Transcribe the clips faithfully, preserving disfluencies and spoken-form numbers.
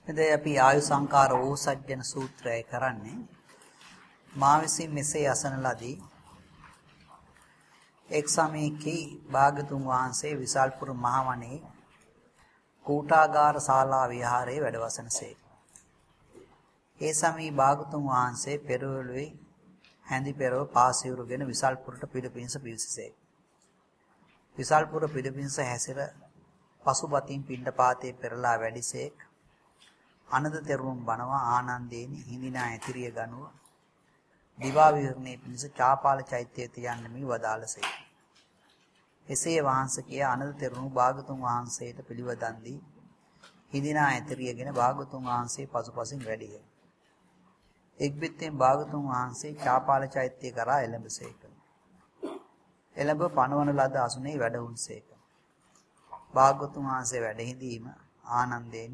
දැන් අපි ආයු සංකාර ඕසජ්ජන සූත්‍රය කරන්නේ මා විසින් මෙසේ අසන ලදී එක් සමයකී භාගතුන් වහන්සේ විසල්පුර මහවණේ කූටාගාර ශාලා විහාරයේ වැඩවසනසේ. ඒ සමී භාගතුන් වහන්සේ පෙරවලුවේ හැඳි පෙරව පාසියුරුගෙන විසල්පුරට පිළිපින්ස පිවිසසේ. විසල්පුර පිළිපින්ස හැසිර පසුබතින් පිණ්ඩපාතේ පෙරලා වැඩිසේක්. අනද තෙරුවන් බණවා ආනන්දේනි හිඳිනා ඇතිරිය ගනුව දිවා විහරණේ පිණිස චාපාල චෛත්‍යයේ තියන්න මී වදාළසේ. එසේ වහන්සේ කිය අනද තෙරුණු භාගතුන් වහන්සේට පිළිවදන් දී හිඳිනා ඇතිරියගෙන භාගතුන් වහන්සේ පසුපසින් වැඩිය. එක් බෙත්තෙන් භාගතුන් වහන්සේ චාපාල චෛත්‍යය කරා එළඹසේක. එළඹ පණවන ලද අසුනේ වැඩ වුන්සේක. භාගතුන් වහන්සේ වැඩ හිඳීම ආනන්දේනි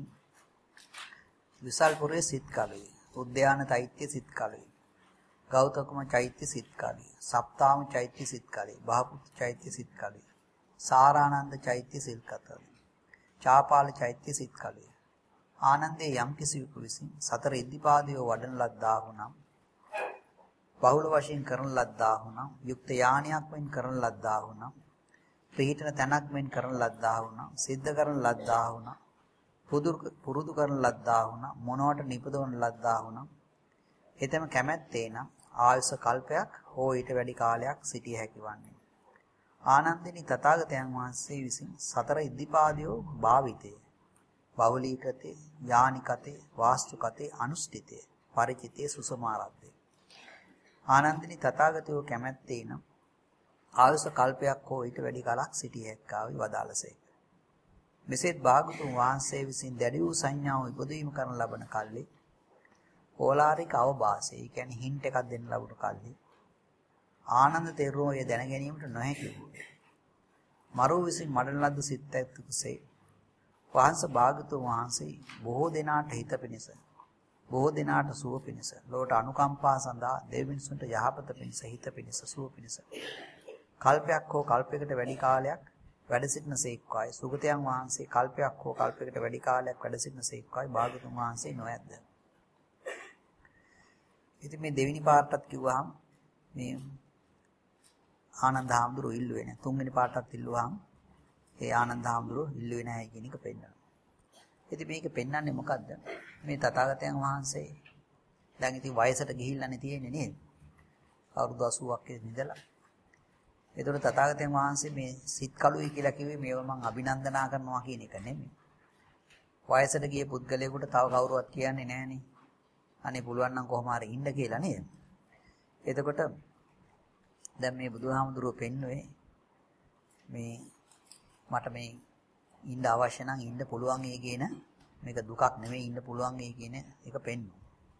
විසල්පුරේ සිත් කලුයි. උද්‍යාන චෛත්‍ය සිත් කලුයි. ගෞතම චෛත්‍ය සිත් කලුයි. සප්තාම චෛත්‍ය සිත් කලුයි. බහපුත් චෛත්‍ය සිත් කලුයි. සාරානන්ද චෛත්‍ය සිත් කලුයි. චාපාල චෛත්‍ය සිත් කලුයි. ආනන්දේ යම් කිසිවෙකු විසින් සතර ඉද්ධිපාදයේ වඩන ලද්දාහු නම් බහුල වශයෙන් කරන ලද්දාහු නම් යුක්ත යානියක් මෙන් කරන ලද්දාහු නම් පිහිටන තැනක් මෙන් කරන ලද්දාහු නම් සිද්ධ කරන ලද්දාහු නම් පුරුදු කරන ලද්දාහු නම් මොනවට නිපදවන ලද්දාහු නම් එතම කැමැත්තේ නම් ආයුෂ කල්පයක් හෝ ඊට වැඩි කාලයක් සිටිය හැකි වන්නේ. ආනන්දිනී තථාගතයන් වහන්සේ විසින් සතර ඉද්ධිපාදයෝ භාවිතේ බහුලීකතේ යානිකතේ වාස්තුකතේ අනුෂ්ඨිතේ පරිචිතේ සුසමාරද්දේ. ආනන්දිනී තථාගතයෝ කැමැත්තේ නම් ආයුෂ කල්පයක් හෝ ඊට වැඩි කාලයක් සිටිය හැක්කාවි වදාළසේ. මෙසේත් භාගතුන් වහන්සේ විසින් දැඩි වූ සංඥාව ඉපදවීම කරන ලබන කල්ලි ඕලාරික අවබාසය, ඒ කියන්නේ හින්ට් එකක් දෙන්න ලැබුණු කල්ලි ආනන්ද තෙරුණෝ එය දැන ගැනීමට නොහැකි වූ. මරෝ විසින් මඩන ලද්ද සිත් ඇතුකුසේ වහන්සේ භාගතුන් වහන්සේ බොහෝ දෙනාට හිත පිණිස, බොහෝ දෙනාට සුව පිණිස, ලෝට අනුකම්පා සඳහා දෙවිනිසුන්ට යහපත පිණිස, හිත පිණිස, සුව පිණිස කල්පයක් හෝ කල්පයකට වැඩි කාලයක් වැඩ සිටින සේක්වායි. සුගතයන් වහන්සේ කල්පයක් හෝ කල්පයකට වැඩි කාලයක් වැඩ සිටින සේක්වායි භාගතුන් වහන්සේ නොයද්ද. ඉතින් මේ දෙවෙනි පාර්ටත් කිව්වහම මේ ආනන්ද හාමුදුරුවෝ ඉල්ලුවේ නැහැ. තුන්වෙනි පාර්ටත් ඉල්ලුවාම ඒ ආනන්ද හාමුදුරුවෝ ඉල්ලුවේ නැහැ කියන එක පෙන්නනවා. ඉතින් මේක පෙන්නන්නේ මොකද්ද? මේ තථාගතයන් වහන්සේ දැන් ඉතින් වයසට ගිහිල්ලානේ තියෙන්නේ නේද? අවුරුදු අසූවක් ඉඳලා. ඒතකොට තථාගතයන් වහන්සේ මේ සිත් කලුයි කියලා කිව්වේ මේව මම අභිනන්දනා කරනවා කියන එක නෙමෙයි. වයසට ගිය පුද්ගලයෙකුට තව කවුරුවත් කියන්නේ නැහනේ. අනේ පුළුවන් නම් කොහොම හරි ඉන්න කියලා නේද? එතකොට දැන් මේ බුදුහාමුදුරුවෝ පෙන්වුවේ මේ මට මේ ඉන්න අවශ්‍ය නම් ඉන්න පුළුවන් ඒ කියන මේක දුකක් නෙමෙයි ඉන්න පුළුවන් ඒ කියන එක පෙන්වනවා.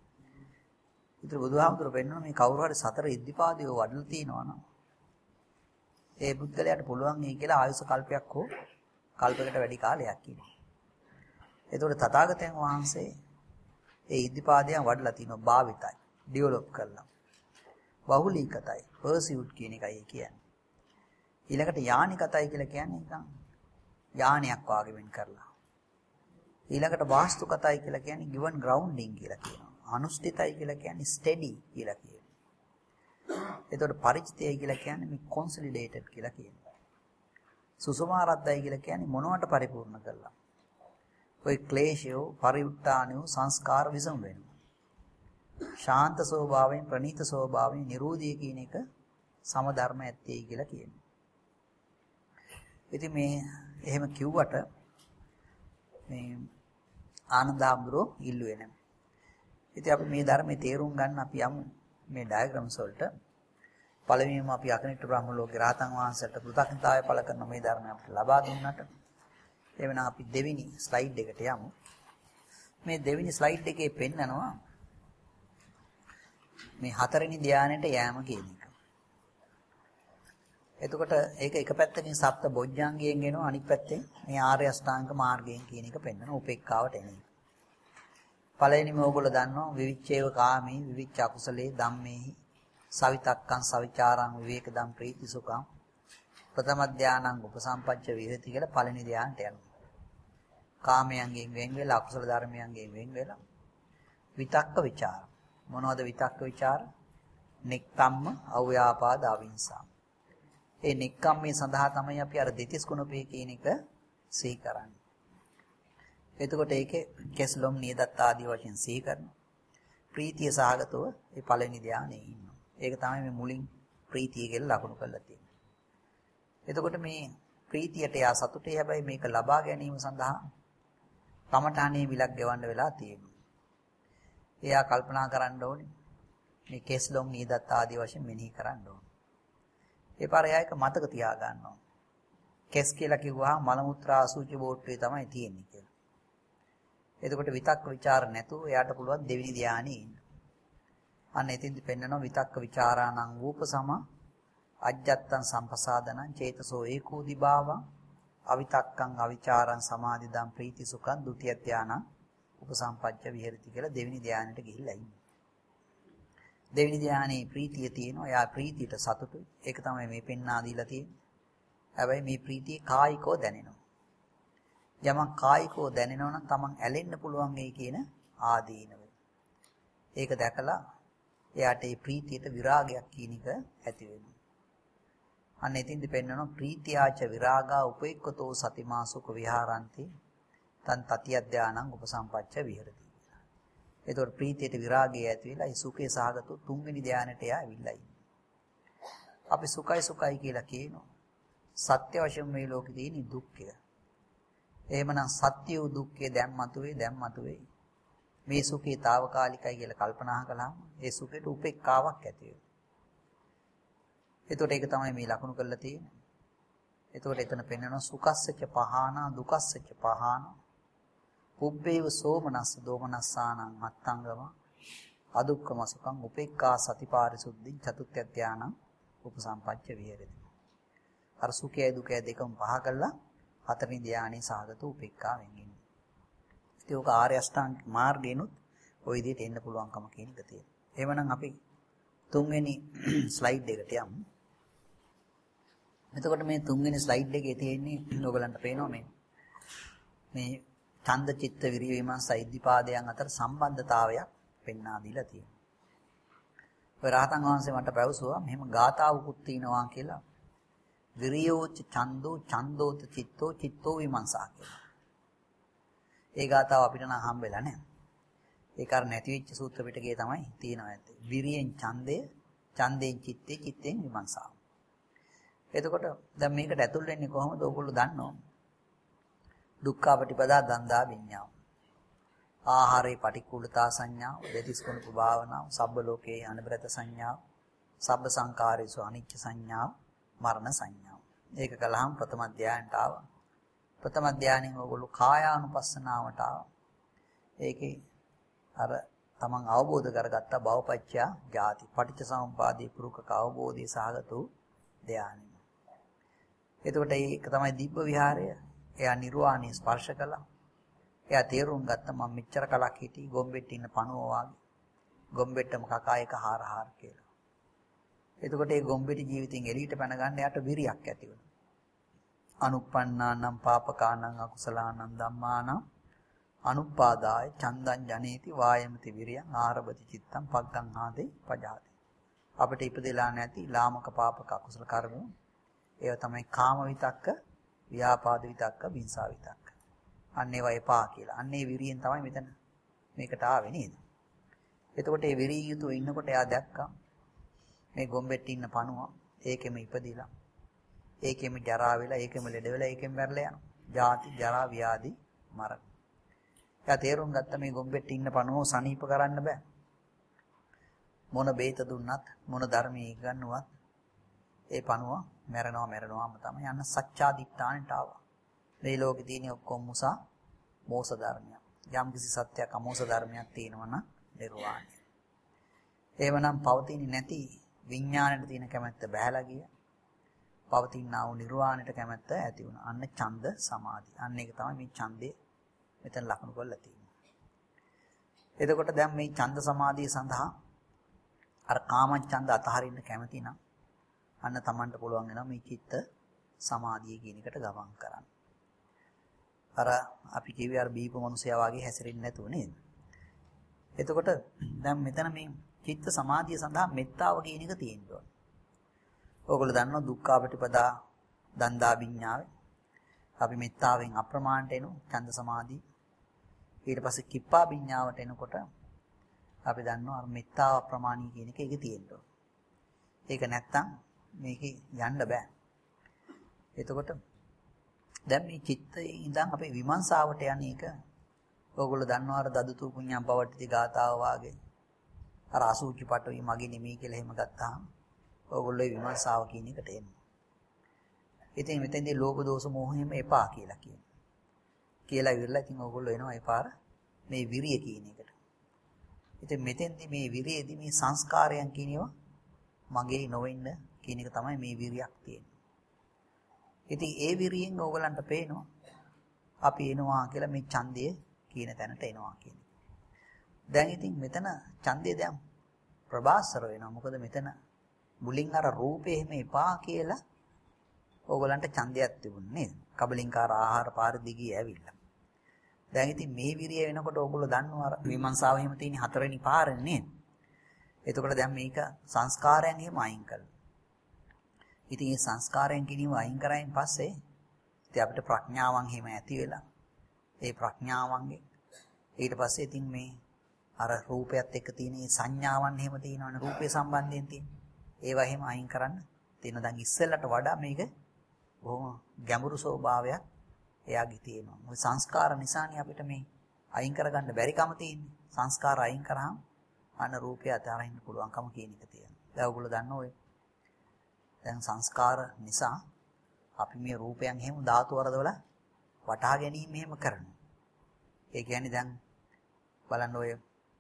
ඒතර බුදුහාමුදුරුවෝ පෙන්වනවා මේ කවුරු හරි සතර ඉද්ධිපාදයේ වඩලා තියනවා නම් ඒ බුද්ධලයට පුළුවන් ඒ කියලා ආයුෂ කල්පයක් හෝ කල්පයකට වැඩි කාලයක් කියනවා. ඒතකොට තථාගතයන් වහන්සේ ඒ ඉද්ධිපාදයන් වඩලා තිනවා භාවිතයි, ඩෙවලොප් කරලා. බහුලීකතයි, පර්සියුට් කියන එකයි කියන්නේ. ඊළඟට යානිකතයි කියලා කියන්නේ නිකන් යානයක් වාගේ වෙන් කරලා. ඊළඟට වාස්තුකතයි කියලා කියන්නේ given grounding කියලා කියනවා. අනුෂ්ඨිතයි කියලා කියන්නේ steady කියලා කියනවා. එතකොට පරිචිතයයි කියලා කියන්නේ මේ consolidated කියලා කියනවා. සුසමාරද්දයි කියලා කියන්නේ මොනවට පරිපූර්ණ කරලා. ඔය ක්ලේශයෝ පරිඋත්තානෝ සංස්කාර විසම වෙනවා. ශාන්ත ස්වභාවයෙන් ප්‍රණීත ස්වභාවයෙන් නිරෝධී කියන එක සමධර්ම ඇත්තේ කියලා කියනවා. ඉතින් මේ එහෙම කිව්වට මේ ආනන්දහාමුදුරුවෝ ඉල්ලුවේ නැහැ. ඉතින් අපි මේ ධර්මයේ තේරුම් ගන්න අපි යමු මේ ඩයග්‍රෑම්ස් වලට. පළවෙනිම අපි අකනිට බ්‍රහ්ම ලෝකේ රාතන් වහන්සේට කෘතඥතාවය පළ කරන මේ ධර්මය අපිට ලබා දුන්නාට එවනම් අපි දෙවෙනි ස්ලයිඩ් එකට යමු. මේ දෙවෙනි ස්ලයිඩ් එකේ පෙන්නනවා මේ හතරවෙනි ධානයට යෑම කියන එක. එතකොට ඒක එක පැත්තකින් සප්ත බොජ්ජංගයෙන් එනවා, අනිත් පැත්තෙන් මේ ආර්ය අෂ්ටාංග මාර්ගයෙන් කියන එක පෙන්නන උපේක්ඛාවට එන එක. පළවෙනිම ඕගොල්ලෝ දන්නවා විවිච්ඡේව කාමී විවිච්ඡ අකුසලේ ධම්මේහි සවිතක්කං සවිචාරං විවේක දම් ප්‍රීති සුඛං ප්‍රථම ධානං උපසම්පච්ච විහෙති කියලා පළවෙනි ධානයට යනවා. කාමයන්ගෙන් වෙන් වෙලා අකුසල ධර්මයන්ගෙන් වෙන් වෙලා විතක්ක ਵਿਚාර. මොනවද විතක්ක ਵਿਚාර? නෙක්ඛම්ම, අව්‍යාපාද, අවිහිංසා. ඒ නෙක්ඛම්මේ සඳහා තමයි අපි අර දෙතිස් ගුණපේ කියන එක සිහි කරන්නේ. එතකොට ඒකේ කෙස්ලොම් නියදත් ආදී වශයෙන් සිහි කරනවා. ප්‍රීතිය සහගතව ඒ පළවෙනි ධානයේ ඉන්නවා. ඒක තමයි මේ මුලින් ප්‍රීතිය කියලා ලකුණු කරලා තියෙන්නේ. එතකොට මේ ප්‍රීතියට යා සතුටේ හැබැයි මේක ලබා ගැනීම සඳහා කමඨානේ විලක් ගෙවන්න වෙලා තියෙනවා. එයා කල්පනා කරන්න ඕනේ මේ කෙස්ලොම් නියදත් ආදී වශයෙන් මෙනෙහි කරන්න ඕනේ. ඒ පාර එයා එක මතක තියා ගන්නවා. කෙස් කියලා කිව්වහම මල මුත්‍රා අසුචි බෝට්ටුවේ තමයි තියෙන්නේ කියලා. එතකොට විතක්ක ਵਿਚාර නැතුව එයාට පුළුවන් දෙවෙනි ධානයේ ඉන්න. අන්න එතින්දි පෙන්නනවා විතක්ක ਵਿਚාරාණං වූපසම අජ්ජත්තං සම්පසාදනං චේතසෝ ඒකෝදි භාවං අවිතක්කං අවිචාරං සමාධිදං ප්‍රීති සුඛං ဒုတိ ය ධානං උපසම්පජ්ජ විහෙරති කියලා දෙවෙනි ධානයට ගිහිල්ලා ඉන්නේ. දෙවෙනි ධානයේ ප්‍රීතිය තියෙනවා. එයා ප්‍රීතියට සතුටුයි. ඒක තමයි මේ පෙන්වා දීලා තියෙන්නේ. හැබැයි මේ ප්‍රීතිය කායිකව දැනෙනවා. යමක් කායිකව දැනෙනවා නම් තමන් ඇලෙන්න පුළුවන් වෙයි කියන ආදීනව. ඒක දැකලා එයාට මේ ප්‍රීතියට විරාගයක් කියන එක ඇති වෙනවා. අන්න එතින්දි පෙන්වනවා ප්‍රීතියාච විරාගා උපේක්ඛතෝ සතිමා සුඛ විහාරಂತಿ තන් තතිය ධානං උපසම්පච්ච විහෙරති. එතකොට ප්‍රීතියට විරාගය ඇති වෙලා ඒ සුඛේ සහගත තුන්වෙනි ධානයට එයා ඇවිල්ලා ඉන්නේ. අපි සුඛයි සුඛයි කියලා කියනවා. සත්‍ය වශයෙන් මේ ලෝකේ තියෙන දුක්ඛය. එහෙමනම් සත්‍ය වූ දුක්ඛය දැන් මතුවේ දැන් මතුවේ. මේ සුඛේ తాවකාලිකයි කියලා කල්පනා කළාම ඒ සුඛයට උපේක්ඛාවක් ඇති වෙනවා. එතකොට ඒක තමයි මේ ලකුණු කරලා තියෙන්නේ. එතකොට එතන පෙන්වනවා සුඛස්සච පහානා දුකස්සච පහානා පුබ්බේව සෝමනස්ස දෝමනස්සානං මත්තංගම අදුක්ඛම සුඛං උපේක්ඛා සතිපාරිසුද්ධි චතුත්ථ ධානං උපසම්පච්ච විහෙරති. අර සුඛය දුකය දෙකම පහ කළා හතරවෙනි ධානයේ සාගත උපේක්ඛාවෙන් ඉන්නේ. ඉතින් ඔක ආර්ය අෂ්ටාංග මාර්ගේනොත් ওই විදිහට එන්න පුළුවන්කම කියන එක තියෙනවා. එහෙමනම් අපි තුන්වෙනි ස්ලයිඩ් එකට යමු. එතකොට මේ තුන්වෙනි ස්ලයිඩ් එකේ තියෙන්නේ ඔයගලන්ට පේනවා මේ මේ ඡන්ද චිත්ත විරිය විමර්ශ ඉද්ධිපාදයන් අතර සම්බන්ධතාවයක් පෙන්වා දීලා තියෙනවා. ඔය රහතන් වහන්සේ මට පැවසුවා මෙහෙම ගාථාවකුත් තියෙනවා කියලා. විරියෝච ඡන්தோ ඡන්தோත චිත්තෝ චිත්තෝ විමර්ශා කියලා. ඒ ගාථාව අපිට නම් හම්බෙලා නැහැ. ඒක අර නැති වෙච්ච සූත්‍ර පිටකයේ තමයි තියෙනවා ඇත්තේ. විරියෙන් ඡන්දය, ඡන්දයෙන් චිත්තේ, චිත්තෙන් විමර්ශාව. එතකොට දැන් මේකට ඇතුල් වෙන්නේ කොහොමද? ඕගොල්ලෝ දන්නෝ. දුක්ඛපටිපදා දන්දා විඤ්ඤාව. ආහාරේ පටික්කුලතා සංඥාව, දෙතිස් කුණප භාවනාව, සබ්බ ලෝකේ අනිබ්‍රත සංඥාව, සබ්බ සංකාරේසු අනිච්ච සංඥාව, මරණ සංඥාව. ඒක කලහම් ප්‍රථම ධානයට ආවා. ප්‍රථම ධානයෙන් ඕගොල්ලෝ කායානුපස්සනාවට ආවා. ඒකේ අර තමන් අවබෝධ කරගත්ත භවපච්චය ජාති පටිච්ච සමුප්පාදේ පුරුකක අවබෝධය සහගත වූ ධානය. එතකොට ඒක තමයි දිබ්බ විහාරය. එයා නිර්වාණය ස්පර්ශ කළා. එයා තේරුම් ගත්ත මම මෙච්චර කලක් හිටි ගොම්බෙට්ට ඉන්න පණුව වාගේ. ගොම්බෙට්ටම කකා එක හාර හාර කියලා. එතකොට ඒ ගොම්බෙටි ජීවිතෙන් එළියට පැන ගන්න යාට විරියක් ඇති වුණා. අනුප්පන්නානම් පාපකානං අකුසලානං ධම්මානං අනුපාදාය චන්දං ජනේති වායමති විරියං ආරබති චිත්තං පග්ගං ආදේ පජාති. අපිට ඉපදෙලා නැති ලාමක පාපක අකුසල කර්ම ඒව තමයි කාම විතක්ක, ව්‍යාපාද විතක්ක, විහිංසා විතක්ක. අන්න ඒවා එපා කියලා. අන්න ඒ විරියෙන් තමයි මෙතන මේකට ආවේ නේද? එතකොට ඒ විරිය යුතුව ඉන්නකොට එයා දැක්කා මේ ගොම්බෙට්ට ඉන්න පණුව ඒකෙම ඉපදිලා ඒකෙම ජරා වෙලා ඒකෙම ලෙඩ වෙලා ඒකෙම මැරලා යනවා. ජාති ජරා ව්‍යාධි මරණ. එයා තේරුම් ගත්ත මේ ගොම්බෙට්ට ඉන්න පණුව සනීප කරන්න බෑ. මොන බේත දුන්නත් මොන ධර්මයේ ඉගන්නුවත් ඒ පණුව මැරෙනවා මැරෙනවාම තමයි. යන්න සත්‍යාදිත්තානට ආවා. මේ ලෝකේ තියෙන ඔක්කොම මුසා මෝස ධර්මයක්. යම් කිසි සත්‍යයක් අමෝස ධර්මයක් තියෙනවා නම් නිර්වාණය. එහෙමනම් පවතින්නේ නැති විඥාණයට තියෙන කැමැත්ත බහැලා ගියා. පවතිනා වූ නිර්වාණයට කැමැත්ත ඇති වුණා. අන්න ඡන්ද සමාධි. අන්න ඒක තමයි මේ ඡන්දය මෙතන ලකුණු කරලා තියෙන්නේ. එතකොට දැන් මේ ඡන්ද සමාධිය සඳහා අර කාම ඡන්ද අතහරින්න කැමති නම් අන්න Tamanට පුළුවන් වෙනවා මේ චිත්ත සමාධිය කියන එකට ගමන් කරන්න. අර අපි කියවේ අර බීප මිනිසයා වගේ හැසිරෙන්නේ නැතුව නේද? එතකොට දැන් මෙතන මේ චිත්ත සමාධිය සඳහා මෙත්තාව කියන එක තියෙනවා. ඕගොල්ලෝ දන්නවා දුක්ඛාපටිපදා දන්දා විඤ්ඤාවේ. අපි මෙත්තාවෙන් අප්‍රමාණට එනු ඡන්ද සමාධි. ඊට පස්සේ කිප්පා විඤ්ඤාවට එනකොට අපි දන්නවා අර මෙත්තාව අප්‍රමාණී කියන එක ඒකේ තියෙනවා. ඒක නැත්තම් මේකේ යන්න බෑ. එතකොට දැන් මේ චිත්තයේ ඉඳන් අපේ විමර්ශාවට යන එක ඕගොල්ලෝ දන්නවා අර දදුතු පුඤ්ඤම් පවට්ටි ගාතාව වාගේ අර අසුචි පටවි මගේ නෙමෙයි කියලා එහෙම ගත්තාම ඕගොල්ලෝ විමර්ශාව කියන එකට එනවා. ඉතින් මෙතෙන්දී ලෝභ දෝෂ මෝහයම එපා කියලා කියනවා. කියලා ඉවරලා ඉතින් ඕගොල්ලෝ එනවා ඒ පාර මේ විරිය කියන එකට. ඉතින් මෙතෙන්දී මේ විරියේදී මේ සංස්කාරයන් කියනවා මගේ නොවෙන්න කියන එක තමයි මේ විරියක් තියෙන්නේ. ඉතින් ඒ විරියෙන් ඕගලන්ට පේනවා අපි එනවා කියලා මේ ඡන්දය කියන තැනට එනවා කියන එක. දැන් ඉතින් මෙතන ඡන්දය දැන් ප්‍රබාසර වෙනවා. මොකද මෙතන මුලින් අර රූපේ එහෙම එපා කියලා ඕගලන්ට ඡන්දයක් තිබුණේ නේද? කබලින්කාර ආහාර පාරදිගී ඇවිල්ලා. දැන් ඉතින් මේ විරිය වෙනකොට ඕගොල්ලෝ දන්නවා අර විමර්ශාව එහෙම තියෙන හතරවෙනි පාරනේ නේද? එතකොට දැන් මේක සංස්කාරයන් එහෙම අයින් කරලා. ඉතින් මේ සංස්කාරයන් කිනීම අයින් කරායින් පස්සේ ඉතින් අපිට ප්‍රඥාවන් එහෙම ඇති වෙලා ඒ ප්‍රඥාවන්ගේ ඊට පස්සේ ඉතින් මේ අර රූපයත් එක්ක තියෙන මේ සංඥාවන් එහෙම තියෙනවනේ රූපේ සම්බන්ධයෙන් තියෙන. ඒවා එහෙම අයින් කරන්න තියෙන. දැන් ඉස්සෙල්ලට වඩා මේක බොහොම ගැඹුරු ස්වභාවයක් එයාගේ තියෙනවා. මොකද සංස්කාර නිසානේ අපිට මේ අයින් කරගන්න බැරිකම තියෙන්නේ. සංස්කාර අයින් කරාම අන්න රූපය අතරින්න පුළුවන්කම කියන එක තියෙනවා. දැන් ඔයගොල්ලෝ දන්නවා ඔය දැන් සංස්කාර නිසා අපි මේ රූපයන් එහෙම ධාතු වරදවල වටහා ගැනීම එහෙම කරනවා. ඒ කියන්නේ දැන් බලන්න ඔය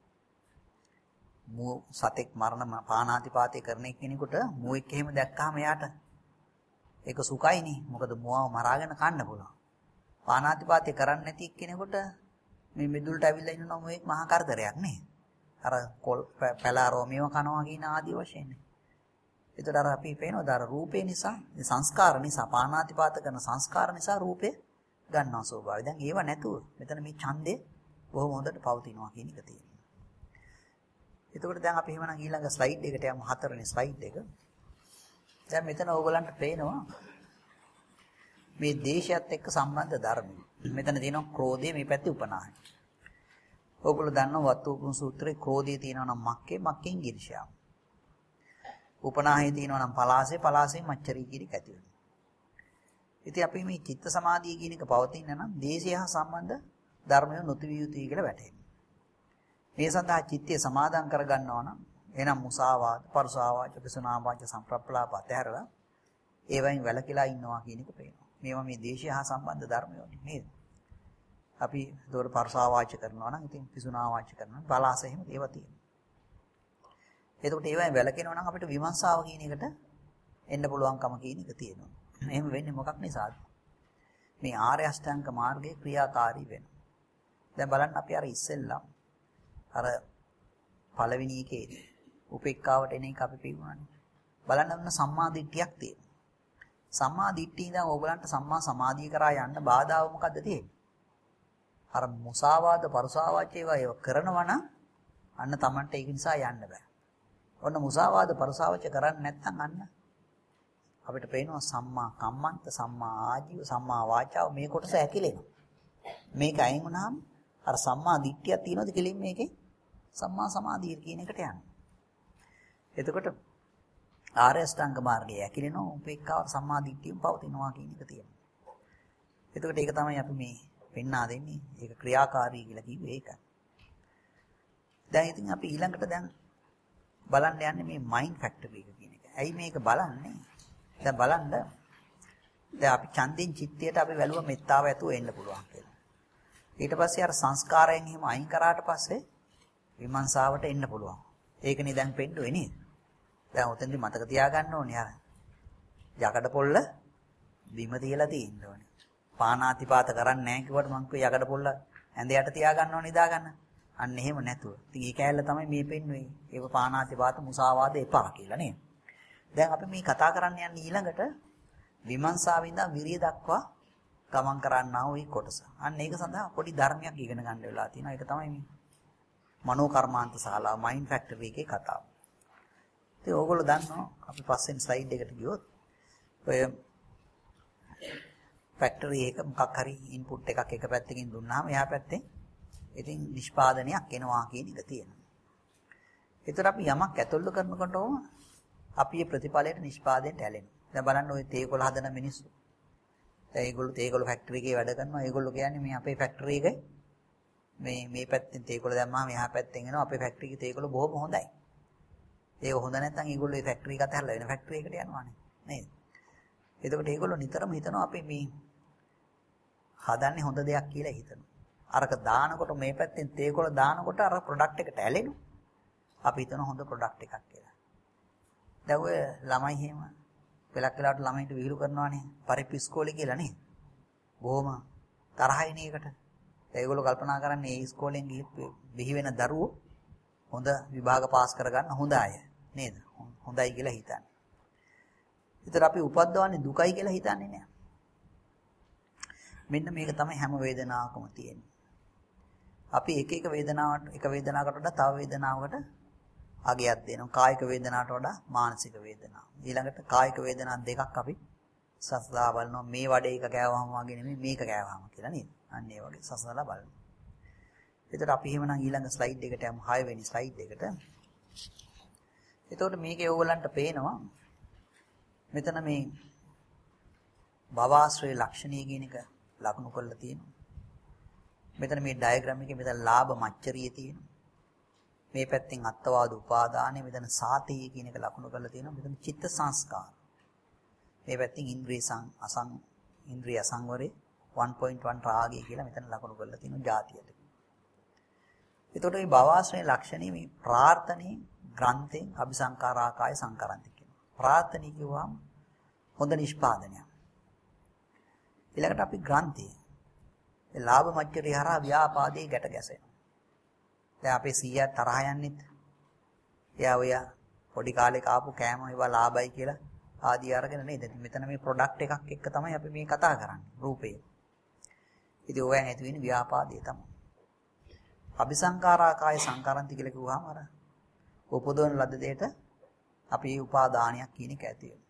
මු සතෙක් මරණ පානාතිපාතේ කරන කෙනෙකුට මුවෙක් එහෙම දැක්කම එයාට ඒක සුඛයිනේ. මොකද මුවව මරාගෙන කන්න පුළුවන්. පානාතිපාතේ කරන්නේ නැති කෙනෙකුට මේ මිදුලට ඇවිල්ලා ඉන්නවා මුවෙක් මහා කරදරයක් නේ. අර කොල් පැලාරෝ මේව කනවා කියන ආදී වශයෙන්. ඒතර අර අපි පේනවද අර රූපේ නිසා සංස්කාර නිසා පානාතිපාත කරන සංස්කාර නිසා රූපේ ගන්නවා ස්වභාවය. දැන් ඒව නැතුව මෙතන මේ ඡන්දේ බොහොම හොඳට පවතිනවා කියන එක තියෙනවා. එතකොට දැන් අපි එහෙමනම් ඊළඟ ස්ලයිඩ් එකට යමු. හතරවෙනි ස්ලයිඩ් එක. දැන් මෙතන ඕගලන්ට පේනවා මේ දේශයත් එක්ක සම්බන්ධ ධර්ම. මෙතන තියෙනවා ක්‍රෝධය මේ පැත්තේ උපනාහය. ඕගොල්ලෝ දන්නවා වත්තුපුන් සූත්‍රයේ ක්‍රෝධය තියෙනවා නම් මක්කේ මක්කෙන් ඊර්ෂ්‍යාව. උපනාහය තියෙනවා නම් පලාසේ පලාසෙන් මච්චරී කියන එක ඇති වෙනවා. ඉතින් අපි මේ චිත්ත සමාධිය කියන එක පවතින නම් දේශය හා සම්බන්ධ ධර්මය නොතිවිය යුතුයි කියලා වැටහෙනවා. මේ සඳහා චිත්තය සමාදන් කරගන්නවා නම් එනම් මුසාවාද, පරුසාවාච, පිසුනාවාච, සම්ප්‍රප්පලාප අතහැරලා ඒවයින් වැළකීලා ඉන්නවා කියන එක පේනවා. මේවා මේ දේශය හා සම්බන්ධ ධර්මයෝනේ නේද? අපි දොර පරුසාවාච කරනවා නම් ඉතින් පිසුනාවාච කරනවා. බලාස එහෙම ඒවා තියෙනවා. එතකොට ඒවයින් වැළකෙනවා නම් අපිට විමර්ශාව කියන එකට එන්න පුළුවන්කම කියන එක තියෙනවා. එහෙම වෙන්නේ මොකක් නිසාද? මේ ආර්ය අෂ්ටාංග මාර්ගයේ ක්‍රියාකාරී වෙනවා. දැන් බලන්න අපි අර ඉස්සෙල්ලා අර පළවෙනි එකේදී උපේක්ඛාවට එන එක අපි පිළිගුණානේ. බලන්න ඔන්න සම්මා දිට්ඨියක් තියෙනවා. සම්මා දිට්ඨිය ඉඳන් ඕගලන්ට සම්මා සමාධිය කරා යන්න බාධාව මොකද්ද තියෙන්නේ? අර මුසාවාද පරුසාවාච ඒවා ඒව කරනවා නම් අන්න Tamanට ඒක නිසා යන්න බෑ. ඔන්න මුසාවාද පරුසාවාච කරන්නේ නැත්නම් අන්න අපිට පේනවා සම්මා කම්මන්ත, සම්මා ආජීව, සම්මා වාචාව මේ කොටස ඇකිලෙනවා. මේක අයින් වුණාම අර සම්මා දිට්ඨියක් තියෙනවද කෙලින් මේකේ? සම්මා සමාධිය කියන එකට යනවා. එතකොට ආර්ය අෂ්ටාංග මාර්ගයේ ඇකිලෙනවා උපේක්ඛාව සම්මා දිට්ඨියම පවතිනවා කියන එක තියෙනවා. එතකොට ඒක තමයි අපි මේ පෙන්වා දෙන්නේ. ඒක ක්‍රියාකාරී කියලා කිව්වේ ඒකයි. දැන් ඉතින් අපි ඊළඟට දැන් බලන්න යන්නේ මේ මයින්ඩ් ෆැක්ටර් එක කියන එක. ඇයි මේක බලන්නේ? දැන් බලන්න දැන් අපි ඡන්දෙන් චිත්තයට අපි වැළුව මෙත්තාව ඇතුව එන්න පුළුවන් කියලා. ඊට පස්සේ අර සංස්කාරයෙන් එහෙම අයින් කරාට පස්සේ විමර්ශාවට එන්න පුළුවන්. ඒකනේ දැන් පෙන්නුවේ නේද? දැන් උතෙන්දි මතක තියාගන්න ඕනේ අර යකඩ පොල්ල බිම තියලා තියෙන්න ඕනේ. පානාතිපාත කරන්නේ නැහැ කිව්වට මං කිව්ව යකඩ පොල්ල ඇඳ යට තියාගන්න ඕනේ නිදාගන්න. අන්න එහෙම නැතුව. ඉතින් ඒ කෑල්ල තමයි මේ පෙන්නුවේ. ඒක පානාතිපාත මුසාවාද එපා කියලා නේද? දැන් අපි මේ කතා කරන්න යන්නේ ඊළඟට විමර්ශාවෙන් ඉඳන් විරිය දක්වා ගමන් කරන්නා වූ කොටස. අන්න ඒක සඳහා පොඩි ධර්මයක් ඉගෙන ගන්න වෙලා තියෙනවා. ඒක තමයි මේ මනෝ කර්මාන්ත ශාලාව මයින්ඩ් ෆැක්ටරි එකේ කතාව. ඉතින් ඕගොල්ලෝ දන්නවා අපි පස්සෙන් ස්ලයිඩ් එකට ගියොත් ඔය ෆැක්ටරි එක මොකක් හරි ඉන්පුට් එකක් එක පැත්තකින් දුන්නාම එහා පැත්තේ ඉතින් නිෂ්පාදනයක් එනවා කියන එක තියෙනවා. ඒතර අපි යමක් ඇතුළු කරනකොට අපි මේ ප්‍රතිඵලයට නිෂ්පාදනයට ඇලෙනවා. දැන් බලන්න ওই තේකොළ හදන මිනිස්සු. දැන් ඒගොල්ලෝ තේකොළ ෆැක්ටරි එකේ වැඩ කරනවා. ඒගොල්ලෝ කියන්නේ මේ අපේ ෆැක්ටරි එකේ මේ මේ පැත්තෙන් තේකොළ දැම්මම එහා පැත්තෙන් එනවා අපේ ෆැක්ටරි එකේ තේකොළ බොහොම හොඳයි. ඒක හොඳ නැත්නම් ඒගොල්ලෝ මේ ෆැක්ටරි එක අතහැරලා වෙන ෆැක්ටරි එකට යනවානේ. නේද? එතකොට ඒගොල්ලෝ නිතරම හිතනවා අපි මේ හදන්නේ හොඳ දෙයක් කියලා හිතනවා. අරක දානකොට මේ පැත්තෙන් තේකොළ දානකොට අර ප්‍රොඩක්ට් එකට ඇලෙනවා. අපි හිතනවා හොඳ ප්‍රොඩක්ට් එකක් කියලා. දැන් ඔය ළමයි එහෙම වෙලක් වෙලාවට ළමයින්ට විහිළු කරනවානේ පරිප්පු කියලා නේ. බොහොම තරහින් ඒකට. ඒගොල්ලෝ කල්පනා කරන්නේ මේ ඉස්කෝලෙන් බිහි වෙන දරුවෝ හොඳ විභාග පාස් කරගන්න හොඳ අය නේද? හොඳයි කියලා හිතන්නේ. ඒතර අපි උපද්දවන්නේ දුකයි කියලා හිතන්නේ නෑ. මෙන්න මේක තමයි හැම වේදනාවකම තියෙන්නේ. අපි එක එක වේදනාවට එක වේදනාවකට වඩා තව වේදනාවකට අගයක් දෙනවා. කායික වේදනාවට වඩා මානසික වේදනාව. ඊළඟට කායික වේදනා දෙකක් අපි සසදා බලනවා. මේ වඩේ එක කෑවහම වගේ නෙමෙයි මේක කෑවහම කියලා නේද? අන්න ඒ වගේ සසදලා බලනවා. එතකොට අපි එහෙමනම් ඊළඟ ස්ලයිඩ් එකට යමු හය වෙනි ස්ලයිඩ් එකට. එතකොට මේකේ ඕගලන්ට පේනවා මෙතන මේ භවආශ්‍රය ලක්ෂණය කියන එක ලකුණු කරලා තියෙනවා. මෙතන මේ ඩයග්‍රෑම් එකේ මෙතන ලාභ මච්චරිය තියෙනවා. මේ පැත්තෙන් අත්වාද උපාදානය මෙතන සාතේ කියන එක ලකුණු කරලා තියෙනවා. මෙතන චිත්ත සංස්කාර. මේ පැත්තෙන් ඉන්ද්‍රිය සං අසං ඉන්ද්‍රිය සංවරේ one point one රාගය කියලා මෙතන ලකුණු කරලා තියෙනවා ಜಾතියට. එතකොට මේ භවආශ්‍රය ලක්ෂණේ මේ ප්‍රාර්ථනේ ග්‍රන්ථෙන් අபிසංකාරාකාය සංකරන්ති කියනවා. ප්‍රාර්ථනී කියවම හොඳ නිෂ්පාදනයක්. ඊළඟට අපි ග්‍රන්ථය. ඒ ලාභ මච්චරිය හරහා ව්‍යාපාදේ ගැට ගැසෙනවා. දැන් අපේ සීයා තරහ යන්නෙත්. එයා ඔය පොඩි කාලේ කාපු කෑම ඒවා ලාභයි කියලා ආදී අරගෙන නේද? මෙතන මේ ප්‍රොඩක්ට් එකක් එක්ක තමයි අපි මේ කතා කරන්නේ. රූපේ. ඉතින් ඔයයන් ඇති වෙන්නේ ව්‍යාපාදේ තමයි. අபிසංකාරාකාය සංකාරන්ති කියලා කිව්වහම අර උපදවන ලද දෙයට අපි උපාදානයක් කියන එක ඇති වෙනවා.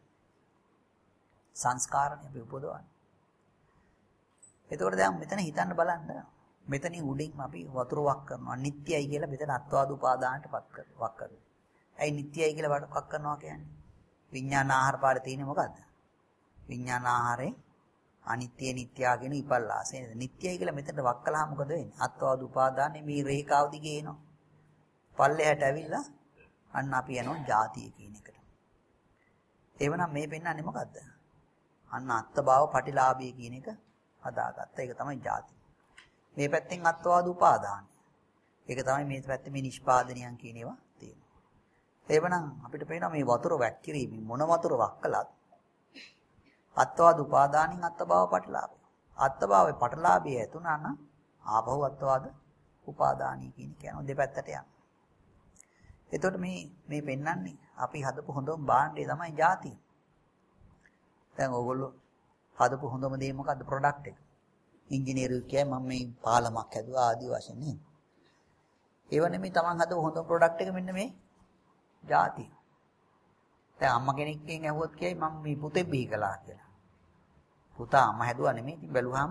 සංස්කාරණේ අපි උපදවන්නේ. එතකොට දැන් මෙතන හිතන්න බලන්න. මෙතනින් උඩින් අපි වතුර වක් කරනවා. නිට්ටයයි කියලා මෙතන අත්වාද උපාදානට පත් කරනවා. වක් කරනවා. ඇයි නිට්ටයයි කියලා වක් කරනවා කියන්නේ? විඥාන ආහාර පාඩේ තියෙන්නේ මොකද්ද? විඥාන ආහාරේ අනිත්‍ය නිට්ටයා කියන ඉපල්ලාසය නේද? නිට්ටයයි කියලා මෙතනට වක් කළාම මොකද වෙන්නේ? අත්වාද උපාදානේ මේ රේඛාව දිගේ එනවා. පල්ලෙහාට ඇවිල්ලා අන්න අපි යනවා ಜಾතිය කියන එකට. එවනම් මේ පෙන්වන්නේ මොකද්ද? අන්න අත්භාව පටිලාභය කියන එක හදාගත්ත. ඒක තමයි ಜಾති. මේ පැත්තෙන් අත්වාද උපාදාන. ඒක තමයි මේ පැත්තේ මේ නිෂ්පාදනයන් කියන ඒවා තියෙනවා. එවනම් අපිට පේනවා මේ වතුර වැක්කිරීමෙන් මොන වතුර වක් කළත් අත්වාද උපාදානින් අත්භාව පටිලාභය. අත්භාවේ පටිලාභය ඇතුණා නම් ආභව අත්වාද උපාදානී කියන කියන දෙපැත්තට යනවා. එතකොට මේ මේ පෙන්වන්නේ අපි හදපු හොඳම භාණ්ඩය තමයි ಜಾති. දැන් ඕගොල්ලෝ හදපු හොඳම දේ මොකද්ද? ප්‍රොඩක්ට් එක. ඉංජිනේරු කියයි මම මේ පාලමක් හැදුවා ආදී වශයෙන් නේ. ඒව නෙමෙයි Taman හදපු හොඳම ප්‍රොඩක්ට් එක මෙන්න මේ ಜಾති. දැන් අම්මා කෙනෙක්ගෙන් ඇහුවොත් කියයි මම මේ පුතේ බිහි කළා කියලා. පුතා අම්මා හැදුවා නෙමෙයි. ඉතින් බැලුවාම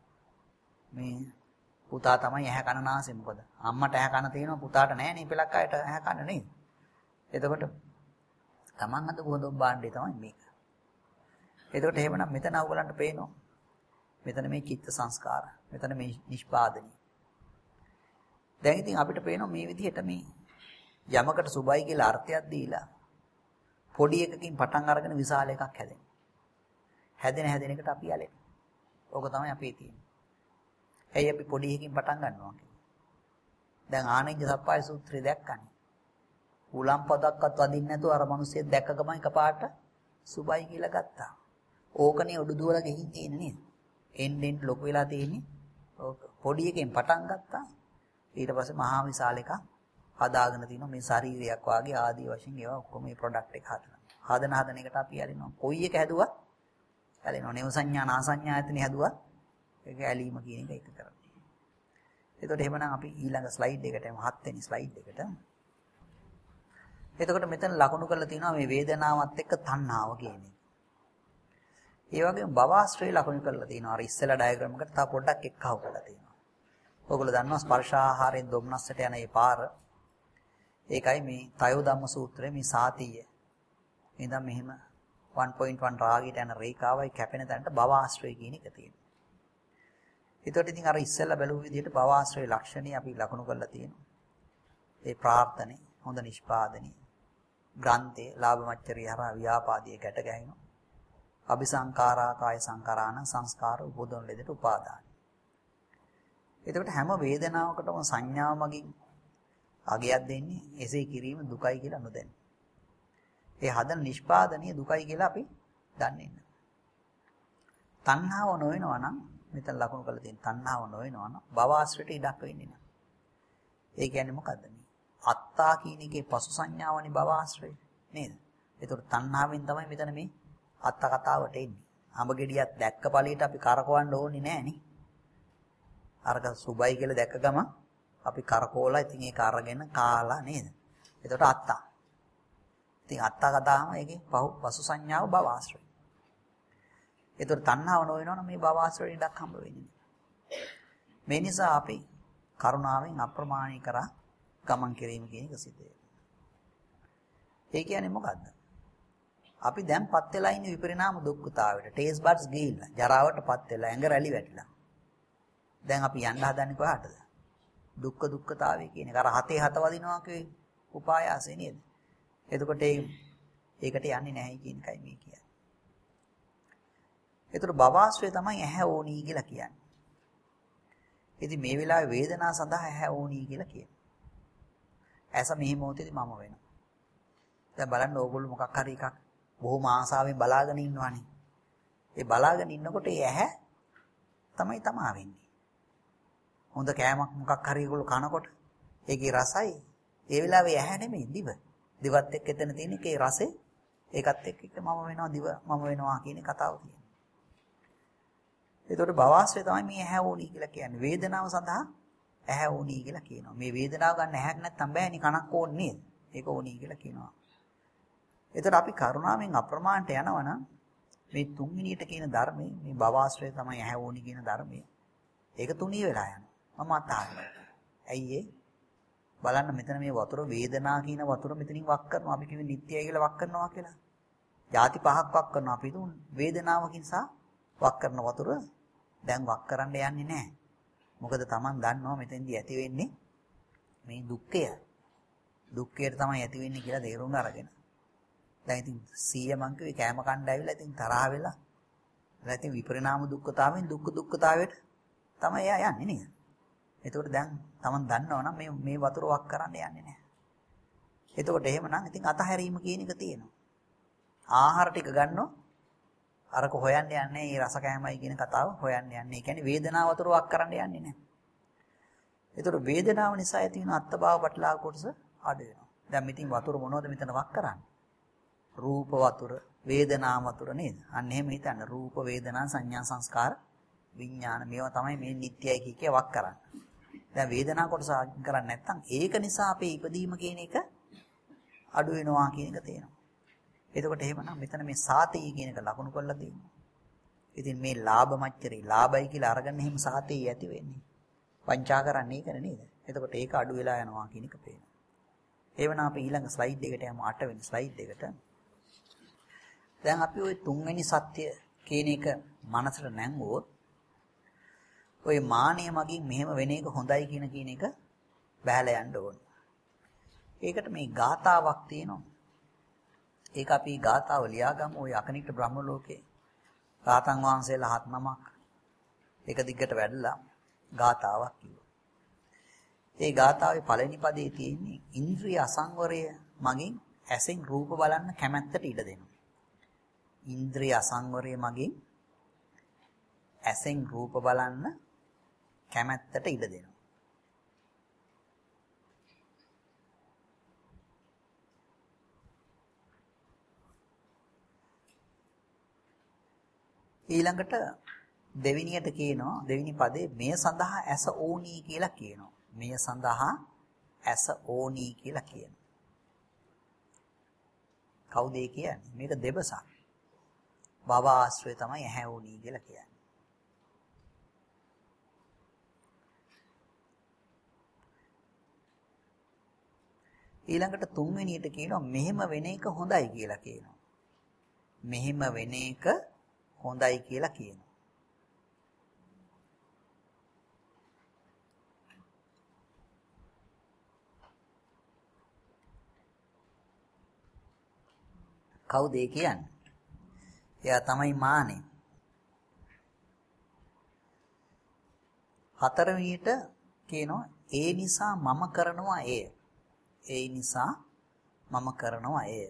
මේ පුතා තමයි ඇහැ කන නාසය මොකද? අම්මට ඇහැ කන තියෙනවා පුතාට නැහැ නේ පෙලක් අයට ඇහැ කන නේ. එතකොට Taman හදපු හොඳම භාණ්ඩය තමයි මේක. එතකොට එහෙමනම් මෙතන ඔයගලන්ට පේනවා. මෙතන මේ චිත්ත සංස්කාර. මෙතන මේ නිෂ්පාදනය. දැන් ඉතින් අපිට පේනවා මේ විදිහට මේ යමකට සුබයි කියලා අර්ථයක් දීලා පොඩි එකකින් පටන් අරගෙන විශාල එකක් හැදෙනවා. හැදෙන හැදෙන එකට අපි යැලෙනවා. ඕක තමයි අපේ තියෙන්නේ. ඇයි අපි පොඩි එකකින් පටන් ගන්නවා කියන්නේ? දැන් ආනෙජ්ජ සප්පාය සූත්‍රය දැක්කනේ. උලම් පදක්වත් වදින්න නැතුව අර මිනිස්සෙක් දැක්ක ගමන් එකපාරට සුබයි කියලා ගත්තා. ඕකනේ උඩු දුවලා ගෙහින් තියෙන්නේ නේද? එන්නෙන් ලොකු වෙලා තියෙන්නේ. ඕක පොඩි එකෙන් පටන් ගත්තා. ඊට පස්සේ මහා විශාල එකක් හදාගෙන තිනවා මේ ශරීරයක් වාගේ ආදී වශයෙන් ඒවා ඔක්කොම මේ ප්‍රොඩක්ට් එක හදනවා. හදන හදන එකට අපි යරිනවා. කොයි එක හැදුවත් හැලෙනවා. නේව සංඥා නා සංඥා ඇතනේ හැදුවත් ඒක ඇලීම කියන එක එක කරන්නේ. එතකොට එහෙමනම් අපි ඊළඟ ස්ලයිඩ් එකට යමු හත් වෙනි ස්ලයිඩ් එකට. එතකොට මෙතන ලකුණු කරලා තියෙනවා මේ වේදනාවත් එක්ක තණ්හාව කියන එක. ඒ වගේම භවආශ්‍රය ලකුණු කරලා තියෙනවා. අර ඉස්සෙල්ලා ඩයග්‍රෑම් එකට තව පොඩ්ඩක් එක්කව කරලා තියෙනවා. ඔයගොල්ලෝ දන්නවා ස්පර්ශ ආහාරයෙන් ධම්නස්සට යන මේ පාර. ඒකයි මේ තයෝ ධම්ම සූත්‍රයේ මේ සාතිය. ඉඳන් මෙහෙම one point one රාගයට යන රේඛාවයි කැපෙන තැනට භවආශ්‍රය කියන එක තියෙනවා. ඒතකොට ඉතින් අර ඉස්සෙල්ලා බැලුව විදිහට භවආශ්‍රය ලක්ෂණي අපි ලකුණු කරලා තියෙනවා. ඒ ප්‍රාර්ථනේ හොඳ නිෂ්පාදනී ග්‍රන්ථේ ලාභ මච්චරිය හරහා ව්‍යාපාදයේ ගැට ගැහෙනවා. අபிසංකාරා කාය සංකාරාණ සංස්කාර උපදොන් ලෙදට උපාදාන. එතකොට හැම වේදනාවකටම සංඥාව මගින් අගයක් දෙන්නේ එසේ කිරීම දුකයි කියලා නොදැන. ඒ හදන නිෂ්පාදනීය දුකයි කියලා අපි දන්නේ නැහැ. තණ්හාව නොවෙනවා නම් මෙතන ලකුණු කරලා තියෙන තණ්හාව නොවෙනවා නම් භවආශ්‍රයට ඉඩක් වෙන්නේ නැහැ. ඒ කියන්නේ මොකද්ද මේ? අත්තා කියන එකේ පසු සංඥාවනේ භවආශ්‍රය නේද? ඒතකොට තණ්හාවෙන් තමයි මෙතන මේ අත්ත කතාවට එන්නේ. අඹ ගෙඩියක් දැක්ක ඵලයට අපි කරකවන්න ඕනේ නෑනේ. අරක සුබයි කියලා දැක්ක ගම අපි කරකෝලා ඉතින් ඒක අරගෙන කාලා නේද? එතකොට අත්තා. ඉතින් අත්තා කතාවම ඒකේ පහු පසු සංඥාව භවආශ්‍රය. ඒතකොට තණ්හාව නොවෙනවනම් මේ භවආශ්‍රය ඉඩක් හම්බ වෙන්නේ නෑ. මේ නිසා අපි කරුණාවෙන් අප්‍රමාණී කරා ගමන් කිරීම කියන එක සිද්ධ වෙනවා. ඒ කියන්නේ මොකද්ද? අපි දැන්පත් වෙලා ඉන්නේ විපරිණාම දුක්ඛතාවයට. ටේස් බඩ්ස් ගිහිල්ලා ජරාවටපත් වෙලා ඇඟ රැලි වැටිලා. දැන් අපි යන්න හදන්නේ කොහාටද? දුක්ඛ දුක්ඛතාවය කියන එක. අර හතේ හත වදිනවා කියේ උපායාසය නේද? එතකොට ඒ ඒකට යන්නේ නැහැ කියන එකයි මේ කියන්නේ. ඒතර භවආශ්‍රය තමයි ඇහැ ඕනී කියලා කියන්නේ. ඉතින් මේ වෙලාවේ වේදනාව සඳහා ඇහැ ඕනී කියලා කියනවා. ඇස මේ මොහොතේදී මම වෙනවා. දැන් බලන්න ඕගොල්ලෝ මොකක් හරි එකක් බොහොම ආසාවෙන් බලාගෙන ඉන්නවනේ. ඒ බලාගෙන ඉන්නකොට ඒ ඇහැ තමයි තමා වෙන්නේ. හොඳ කෑමක් මොකක් හරි ඒගොල්ලෝ කනකොට ඒකේ රසයි ඒ වෙලාවේ ඇහැ නෙමෙයි දිව. දිවත් එක්ක එතන තියෙන එකේ රසෙ ඒකත් එක්ක එක මම වෙනවා දිව මම වෙනවා කියන කතාව තියෙනවා. ඒතකොට භවආශ්‍රය තමයි මේ ඇහැ ඕනි කියලා කියන්නේ. වේදනාව සඳහා ඇහැ ඕනි කියලා කියනවා. මේ වේදනාව ගන්න ඇහැක් නැත්නම් බෑනේ කනක් ඕනේ නේද? ඒක ඕනි කියලා කියනවා. එතකොට අපි කරුණාවෙන් අප්‍රමාණට යනවනම් මේ තුන්වෙනියට කියන ධර්මයේ මේ භවආශ්‍රය තමයි ඇහැ ඕනි කියන ධර්මය. ඒක තුනී වෙලා යනවා. මම අතාරිනවා. ඇයි ඒ? බලන්න මෙතන මේ වතුර වේදනා කියන වතුර මෙතනින් වක් කරනවා. අපි කිව්වේ නිට්ටයයි කියලා වක් කරනවා කියලා. ಜಾති පහක් වක් කරනවා. අපි දුන් වේදනාවකින් සහ වක් කරන වතුර දැන් වක් කරන්න යන්නේ නැහැ. මොකද Taman දන්නවා මෙතෙන්දී ඇති වෙන්නේ මේ දුක්ඛය. දුක්ඛයට තමයි ඇති වෙන්නේ කියලා තේරුම් අරගෙන. දැන් ඉතින් සීය මං කිව්වේ කෑම කන්න ඇවිල්ලා ඉතින් තරහ වෙලා. දැන් ඉතින් විපරිණාම දුක්ඛතාවෙන් දුක්ඛ දුක්ඛතාවයට තමයි එයා යන්නේ නේද? එතකොට දැන් Taman දන්නවනම් මේ මේ වතුර වක් කරන්න යන්නේ නැහැ. එතකොට එහෙමනම් ඉතින් අතහැරීම කියන එක තියෙනවා. ආහාර ටික ගන්නෝ අරක හොයන්න යන්නේ මේ රස කෑමයි කියන කතාව හොයන්න යන්නේ. ඒ කියන්නේ වේදනාව වතුර වක් කරන්න යන්නේ නැහැ. එතකොට වේදනාව නිසා ඇති වෙන අත්බව පටලාව කොටස අඩු වෙනවා. දැන් මෙතින් වතුර මොනවද මෙතන වක් කරන්නේ? රූප වතුර, වේදනා වතුර නේද? අන්න එහෙම හිතන්න. රූප, වේදනා, සංඥා, සංස්කාර, විඥාන මේවා තමයි මේ නිට්ටයයි කිය කිය වක් කරන්නේ. දැන් වේදනා කොටස අයින් කරන්නේ නැත්නම් ඒක නිසා අපේ ඉපදීම කියන එක අඩු වෙනවා කියන එක තේරෙනවා. එතකොට එහෙමනම් මෙතන මේ සාතී කියන එක ලකුණු කරලා තියෙනවා. ඉතින් මේ ලාභ මච්චරේ ලාභයි කියලා අරගෙන එහෙම සාතී ඇති වෙන්නේ. වංචා කරන්නේ ඒක නේද? එතකොට ඒක අඩු වෙලා යනවා කියන එක පේනවා. එවනම් අපි ඊළඟ ස්ලයිඩ් එකට යමු අට වෙනි ස්ලයිඩ් එකට. දැන් අපි ওই තුන්වෙනි සත්‍ය කියන එක මනසට නැංගුවොත් ওই මානෙ මගින් මෙහෙම වෙන එක හොඳයි කියන කියන එක බහැලා යන්න ඕන. ඒකට මේ ගාතාවක් තියෙනවා. ඒක අපි ගාතාව ලියාගමු. ওই අකනිට බ්‍රහ්ම ලෝකේ රාතන් වහන්සේලා හත් නමක් එක දිගට වැඩලා ගාතාවක් කිව්වා. ඒ ගාතාවේ පළවෙනි පදේ තියෙන්නේ ඉන්ද්‍රිය අසංවරය මගින් ඇසෙන් රූප බලන්න කැමැත්තට ඉඩ දෙනවා. ඉන්ද්‍රිය අසංවරය මගින් ඇසෙන් රූප බලන්න කැමැත්තට ඉඩ දෙනවා. ඊළඟට දෙවෙනියට කියනවා දෙවෙනි පදේ මෙය සඳහා ඇස ඕනී කියලා කියනවා. මෙය සඳහා ඇස ඕනී කියලා කියනවා. කවුද ඒ කියන්නේ? මේක දෙබසක්. භව ආශ්‍රය තමයි ඇහැ ඕනී කියලා කියන්නේ. ඊළඟට තුන්වෙනියට කියනවා මෙහෙම වෙන එක හොඳයි කියලා කියනවා. මෙහෙම වෙන එක හොඳයි කියලා කියනවා. කවුද ඒ කියන්නේ? එයා තමයි මානෙ. හතරවෙනියට කියනවා ඒ නිසා මම කරනවා එය. ඒ නිසා මම කරනවා එය.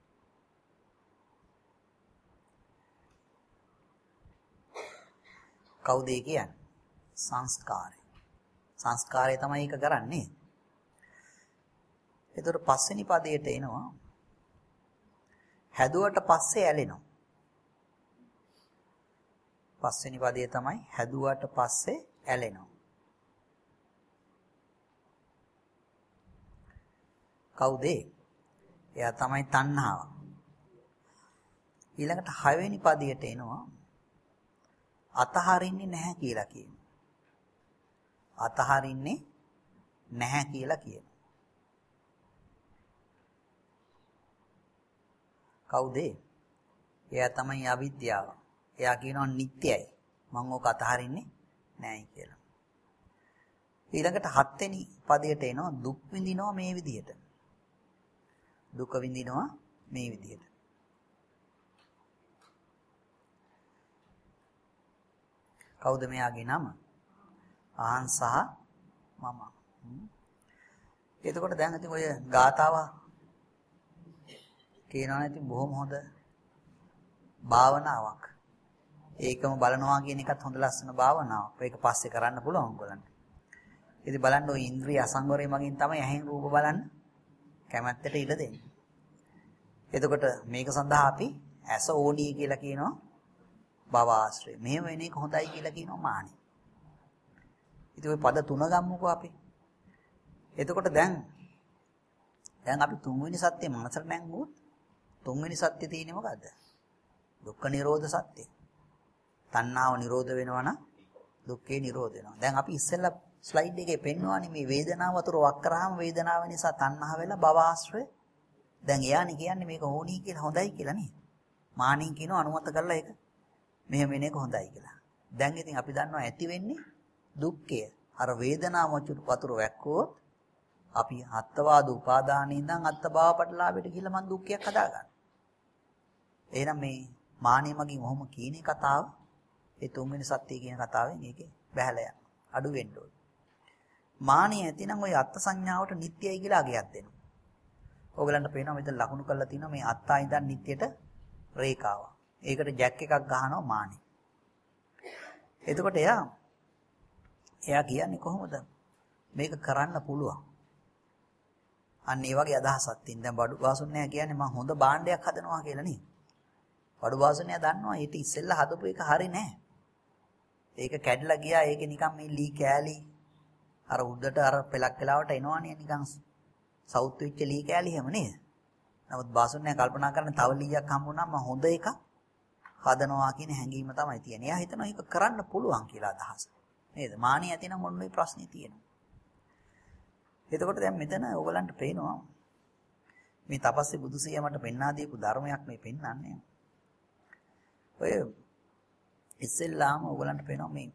කවුද ඒ කියන්නේ? සංස්කාරය. සංස්කාරය තමයි ඒක කරන්නේ. ඒතර පස්වෙනි පදයට එනවා හැදුවට පස්සේ ඇලෙනවා. පස්වෙනි පදය තමයි හැදුවට පස්සේ ඇලෙනවා. කවුද? එයා තමයි තණ්හාව. ඊළඟට හයවෙනි පදයට එනවා අතහරින්නේ නැහැ කියලා කියනවා. අතහරින්නේ නැහැ කියලා කියනවා. කවුද? එයා තමයි අවිද්‍යාව. එයා කියනවා නිට්ටයයි. මම ඕක අතහරින්නේ නැහැ කියලා. ඊළඟට හත්වෙනි පදයට එනවා දුක් විඳිනවා මේ විදිහට. දුක විඳිනවා මේ විදිහට. කවුද මෙයාගේ නම? අහං සහ මම. එතකොට දැන් ඉතින් ඔය ගාතාව කියනවා ඉතින් බොහොම හොඳ භාවනාවක්. ඒකම බලනවා කියන එකත් හොඳ ලස්සන භාවනාවක්. ඒක පස්සේ කරන්න පුළුවන් ඔයගොල්ලන්ට. ඉතින් බලන්න ඔය ඉන්ද්‍රිය අසංවරය මගින් තමයි ඇහෙන් රූප බලන්න කැමැත්තට ඉඩ දෙන්නේ. එතකොට මේක සඳහා අපි ඇස ඕනී කියලා කියනවා භව ආශ්‍රය. මෙහෙම වෙන එක හොඳයි කියලා කියනවා මානෙ. ඉතින් ওই පද තුන ගමුකෝ අපි. එතකොට දැන් දැන් අපි තුන්වෙනි සත්‍ය මනසට නැංගුවොත් තුන්වෙනි සත්‍ය තියෙන්නේ මොකද්ද? දුක්ඛ නිරෝධ සත්‍ය. තණ්හාව නිරෝධ වෙනවා නම් දුක්ඛේ නිරෝධ වෙනවා. දැන් අපි ඉස්සෙල්ලා ස්ලයිඩ් එකේ පෙන්වන්නේ මේ වේදනාව වතුර වක් කරාම වේදනාව නිසා තණ්හා වෙලා භව ආශ්‍රය. දැන් එයානේ කියන්නේ මේක ඕනී කියලා හොඳයි කියලා නේ. මානින් කියනවා අනුමත කරලා ඒක මෙහෙම වෙන එක හොඳයි කියලා. දැන් ඉතින් අපි දන්නවා ඇති වෙන්නේ දුක්ඛය. අර වේදනාව වතුර වැක්කුවොත් අපි අත්වාද උපාදානේ ඉඳන් අත්භව පටලාවෙට ගිහලා මං දුක්ඛයක් හදාගන්නවා. එහෙනම් මේ මානිය මගින් ඔහොම කියන කතාව ඒ තුන්වෙනි සත්‍ය කියන කතාවෙන් ඒකේ බහැලා යනවා. අඩු වෙන්න ඕනේ. මානිය ඇතිනම් ওই අත්ත් සංඥාවට නිට්ටයයි කියලා අගයක් දෙනවා. ඕගලන්ට පේනවා මෙතන ලකුණු කරලා තියෙනවා මේ අත්තා ඉඳන් නිට්ටයට රේඛාව. ඒකට ජැක් එකක් ගහනවා මානිය. එතකොට එයා එයා කියන්නේ කොහොමද මේක කරන්න පුළුවන්? අන්න ඒ වගේ අදහසක් තියෙන. දැන් බඩු වාසුන්නයා කියන්නේ මම හොඳ භාණ්ඩයක් හදනවා කියලා නේ. බඩු වාසුන්නයා දන්නවා ඊට ඉස්සෙල්ලා හදපු එක හරි නෑ. ඒක කැඩලා ගියා. ඒකේ නිකන් මේ ලී කෑලි අර උඩට අර පෙලක් වෙලාවට එනවනේ නිකන් සවුත් වෙච්ච ලී කෑලි හැම නේද? නමුත් වාසුන්නයා කල්පනා කරන තව ලීයක් හම්බුනම මම හොඳ එකක් හදනවා කියන හැඟීම තමයි තියෙන්නේ. එයා හිතනවා ඒක කරන්න පුළුවන් කියලා අදහස. නේද? මානිය ඇතිනම් ඔන්න ඔය ප්‍රශ්නේ තියෙනවා. එතකොට දැන් මෙතන ඕගලන්ට පේනවා මේ තපස්සේ බුදුසිය මට පෙන්වා දීපු ධර්මයක් මේ පෙන්වන්නේ. ඔය ඉස්සෙල්ලාම ඕගලන්ට පේනවා මේ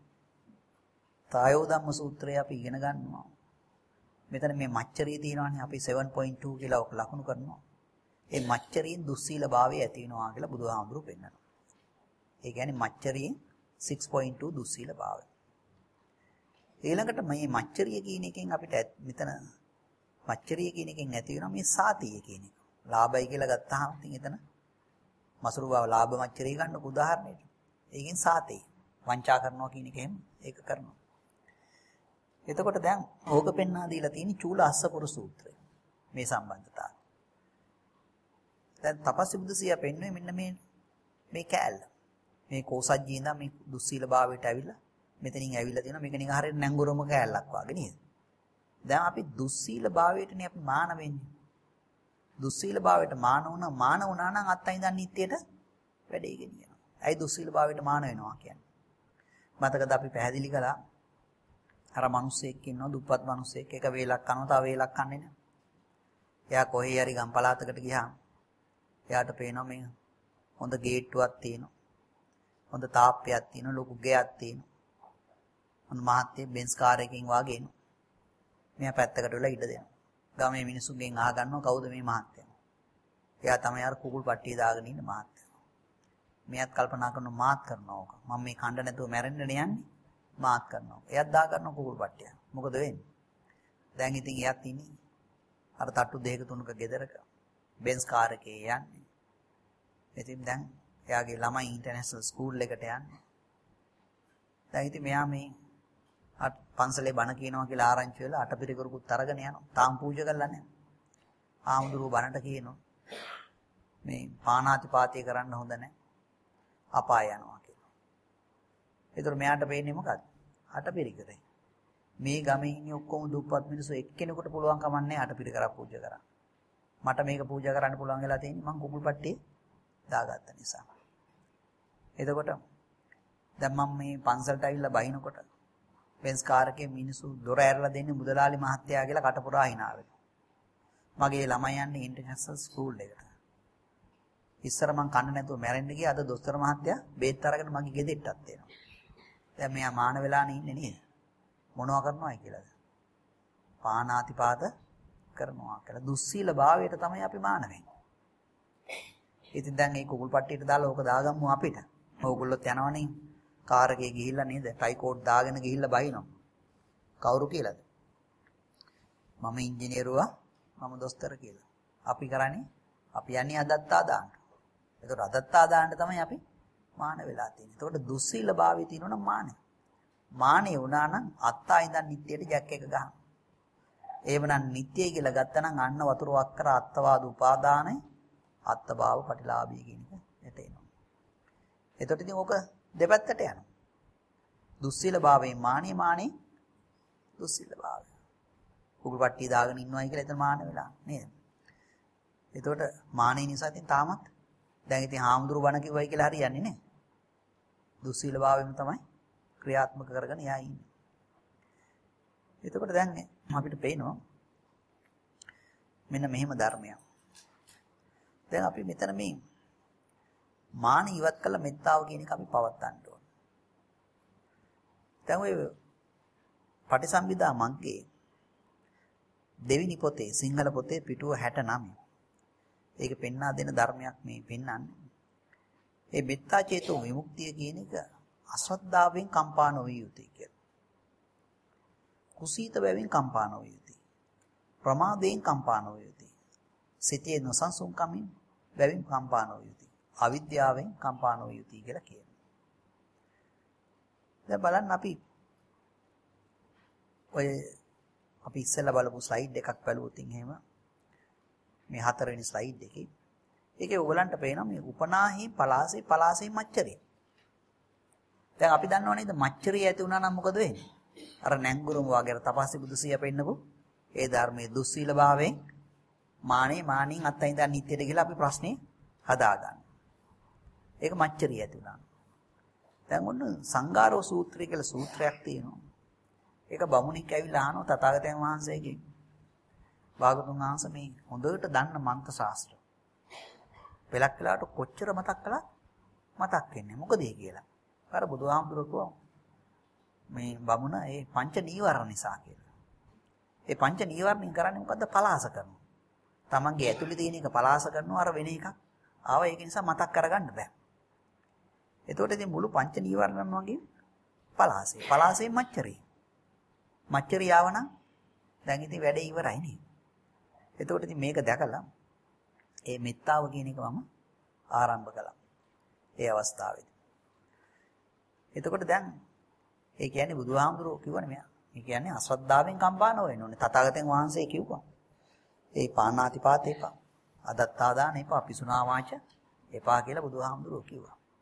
තායෝ ධම්ම සූත්‍රය අපි ඉගෙන ගන්නවා. මෙතන මේ මච්චරිය තියෙනවානේ අපි seven point two කියලා ඔක ලකුණු කරනවා. ඒ මච්චරියෙන් දුස්සීල භාවය ඇති වෙනවා කියලා බුදුහාමුදුරුවෝ පෙන්නනවා. ඒ කියන්නේ මච්චරියෙන් six point two දුස්සීල භාවය. ඊළඟට මේ මච්චරිය කියන එකෙන් අපිට මෙතන මච්චරිය කියන එකෙන් ඇති වෙනවා මේ සාතිය කියන එක. ලාභයි කියලා ගත්තාම ඉතින් එතන මසුරු බව ලාභ මච්චරිය ගන්න උදාහරණයක්. ඒකෙන් සාතේ වංචා කරනවා කියන එක එහෙම ඒක කරනවා. එතකොට දැන් ඕක පෙන්වා දීලා තියෙන චූල අස්සපුර සූත්‍රය මේ සම්බන්ධතාවය. දැන් තපස්සේ බුදුසියා පෙන්වන්නේ මෙන්න මේ මේ කෑල්ල. මේ කෝසජ්ජී ඉඳන් මේ දුස්සීල භාවයට ඇවිල්ලා මෙතනින් ඇවිල්ලා තියෙනවා. මේක නිකන් හරියට නැංගුරම කෑල්ලක් වගේ නේද? දැන් අපි දුස්සීල භාවයටනේ අපි මාන වෙන්නේ. දුස්සීල භාවයට මාන වුණා මාන වුණා නම් අත්තා ඉඳන් නිත්‍යයට වැඩේ ගෙනියනවා. ඇයි දුස්සීල භාවයට මාන වෙනවා කියන්නේ? මතකද අපි පැහැදිලි කළා අර මිනිස්සෙක් ඉන්නවා දුප්පත් මිනිස්සෙක් එක වේලක් කනවා තව වේලක් කන්නේ නැහැ. එයා කොහේ හරි ගම් පළාතකට ගියාම එයාට පේනවා මේ හොඳ ගේට්ටුවක් තියෙනවා. හොඳ තාප්පයක් තියෙනවා ලොකු ගෙයක් තියෙනවා. හොඳ මහත්ය බෙන්ස් කාර් එකකින් වාගේ එනවා. මෙයා පැත්තකට වෙලා ඉඩ දෙනවා. ගමේ මිනිස්සුන්ගෙන් අහගන්නවා කවුද මේ මහත්ය? එයා තමයි අර කුකුල් පට්ටිය දාගෙන ඉන්න මහත්ය. මෙයාත් කල්පනා කරනවා මාත් කරනවා ඕක. මම මේ කණ්ඩ නැතුව මැරෙන්න යන්නේ මාත් කරනවා. එයාත් දා ගන්නවා කුකුල් පට්ටිය. මොකද වෙන්නේ? දැන් ඉතින් එයාත් ඉන්නේ අර තට්ටු දෙක තුනක ගෙදරක බෙන්ස් කාර් එකේ යන්නේ. ඉතින් දැන් එයාගේ ළමයි ඉන්ටර්නැෂනල් ස්කූල් එකට යන්නේ. දැන් ඉතින් මෙයා මේ අත් පන්සලේ බණ කියනවා කියලා ආරංචි වෙලා අටපිරිකරුකුත් අරගෙන යනවා. තාම පූජා කරලා නැහැ. ආමුදුරුව බණට කියනවා. මේ පාණාතිපාතය කරන්න හොඳ නැහැ. අපාය යනවා කියලා. ඒතර මෙයාට වෙන්නේ මොකද්ද? අටපිරිකරේ. මේ ගමේ ඉන්නේ ඔක්කොම දුප්පත් මිනිස්සු එක්කෙනෙකුට පුළුවන් කමක් නැහැ අටපිරිකරක් පූජා කරන්න. මට මේක පූජා කරන්න පුළුවන් වෙලා තියෙන්නේ මං කුකුල් පට්ටියේ දාගත්ත නිසා. එතකොට දැන් මම මේ පන්සලට ඇවිල්ලා බහිනකොට බෙන්ස් කාර් එකේ මිනිස්සු දොර ඇරලා දෙන්නේ මුදලාලි මහත්තයා කියලා කටපුරා hina වෙනවා. මගේ ළමයි යන්නේ ඉන්ටර්නැෂනල් ස්කූල් එකට. ඉස්සර මං කන්න නැතුව මැරෙන්න ගියා. අද දොස්තර මහත්තයා බේත් අරගෙන මගේ ගෙදෙට්ටත් එනවා. දැන් මෙයා මාන වෙලානේ ඉන්නේ නේද? මොනවා කරනවයි කියලාද? පාණාතිපාත කරනවා කියලා. දුස්සීල භාවයට තමයි අපි මාන වෙන්නේ. ඉතින් දැන් මේ කුකුල් පට්ටියට දාලා ඕක දාගමු අපිට. ඕගොල්ලොත් යනවනේ කාර් එකේ ගිහිල්ලා නේද? ටයි කෝට් දාගෙන ගිහිල්ලා බහිනවා. කවුරු කියලාද? මම ඉංජිනේරුවා, මම දොස්තර කියලා. අපි කරන්නේ අපි යන්නේ අදත්තා දාන්න. ඒකට අදත්තා දාන්න තමයි අපි මාන වෙලා තියෙන්නේ. ඒකට දුස්සීල භාවයේ තියෙනවනම් මානෙ. මානෙ වුණා නම් අත්තා ඉඳන් නිට්ටියට ජැක් එක ගහනවා. එහෙමනම් නිට්ටිය කියලා ගත්තා නම් අන්න වතුර වක්කර අත්තවාද උපාදානයි අත්තභාව පටිලාභී කියන එක එතෙනවා. එතකොට ඉතින් ඕක දෙපැත්තට යනවා. දුස්සීල භාවයෙන් මානෙ මානෙ දුස්සීල භාවය. කුකුල් පට්ටිය දාගෙන ඉන්නවයි කියලා එතන මාන වෙලා නේද? එතකොට මානෙ නිසා ඉතින් තාමත් දැන් ඉතින් හාමුදුරු බණ කිව්වයි කියලා හරියන්නේ නැහැ. දුස්සීල භාවයෙන් තමයි ක්‍රියාත්මක කරගෙන යා ඉන්නේ. එතකොට දැන් අපිට පේනවා මෙන්න මෙහෙම ධර්මයක්. දැන් අපි මෙතන මේ මාන ඉවත් කළ මෙත්තාව කියන එක අපි පවත්වන්න ඕන. දැන් ඔය පටිසම්භිදා මග්ගේ දෙවිනි පොතේ සිංහල පොතේ පිටුව හැට නවය. ඒක පෙන්වා දෙන ධර්මයක් මේ පෙන්වන්නේ. ඒ මෙත්තා චේතෝ විමුක්තිය කියන එක අශ්‍රද්ධාවෙන් කම්පා නොවිය යුතුයි කියලා. කුසීත බැවින් කම්පා නොවිය යුතුයි. ප්‍රමාදයෙන් කම්පා නොවිය යුතුයි. සිතේ නොසන්සුන්කමින් බැවින් කම්පා නොවිය යුතුයි. අවිද්‍යාවෙන් කම්පා නොවිය යුතුයි කියලා කියනවා. දැන් බලන්න අපි ඔය අපි ඉස්සෙල්ලා බලපු ස්ලයිඩ් එකක් බලුවොත් එහෙම මේ හතරවෙනි ස්ලයිඩ් එකේ ඒකේ ඔයගලන්ට පේනවා මේ උපනාහි පලාසේ පලාසේ මච්චරේ. දැන් අපි දන්නව නේද මච්චරිය ඇති වුණා නම් මොකද වෙන්නේ? අර නැංගුරුම වගේ අර තපස්සි බුදුසිය පෙන්නපු ඒ ධර්මයේ දුස්සීල භාවයෙන් මානේ මානින් අත්යින්ද නිත්‍යයට කියලා අපි ප්‍රශ්නේ හදාගන්න. ඒක මච්චරිය ඇති වුණා. දැන් ඔන්න සංගාරෝ සූත්‍රය කියලා සූත්‍රයක් තියෙනවා. ඒක බමුණෙක් ඇවිල්ලා අහනවා තථාගතයන් වහන්සේගෙන්. භාගතුන් වහන්සේ මේ හොඳට දන්න මන්ත්‍ර ශාස්ත්‍ර. පෙලක් වෙලාවට කොච්චර මතක් කළා මතක් වෙන්නේ. මොකද ඒ කියලා. අර බුදුහාමුදුරුවෝ මේ බමුණ ඒ පංච නීවරණ නිසා කියලා. ඒ පංච නීවරණින් කරන්නේ මොකද්ද? පලාස කරනවා. තමන්ගේ ඇතුලේ තියෙන එක පලාස කරනවා අර වෙන එකක්. ආව ඒක නිසා මතක් කරගන්න බෑ. එතකොට ඉතින් මුළු පංච නීවරණන් වගේ පලාසේ. පලාසේ මච්චරේ. මච්චරිය ආවනම් දැන් ඉතින් වැඩේ ඉවරයි නේ. එතකොට ඉතින් මේක දැකලා ඒ මෙත්තාව කියන එක මම ආරම්භ කළා. ඒ අවස්ථාවේදී. එතකොට දැන් ඒ කියන්නේ බුදුහාමුදුරුවෝ කිව්වනේ මෙයා. ඒ කියන්නේ අශ්‍රද්ධාවෙන් කම්පා නොවෙන්න ඕනේ. තථාගතයන් වහන්සේ කිව්වා. ඒ පාණාතිපාත එපා. අදත්තා දාන එපා. පිසුනා වාච එපා කියලා බුදුහාමුදුරුවෝ කිව්වා.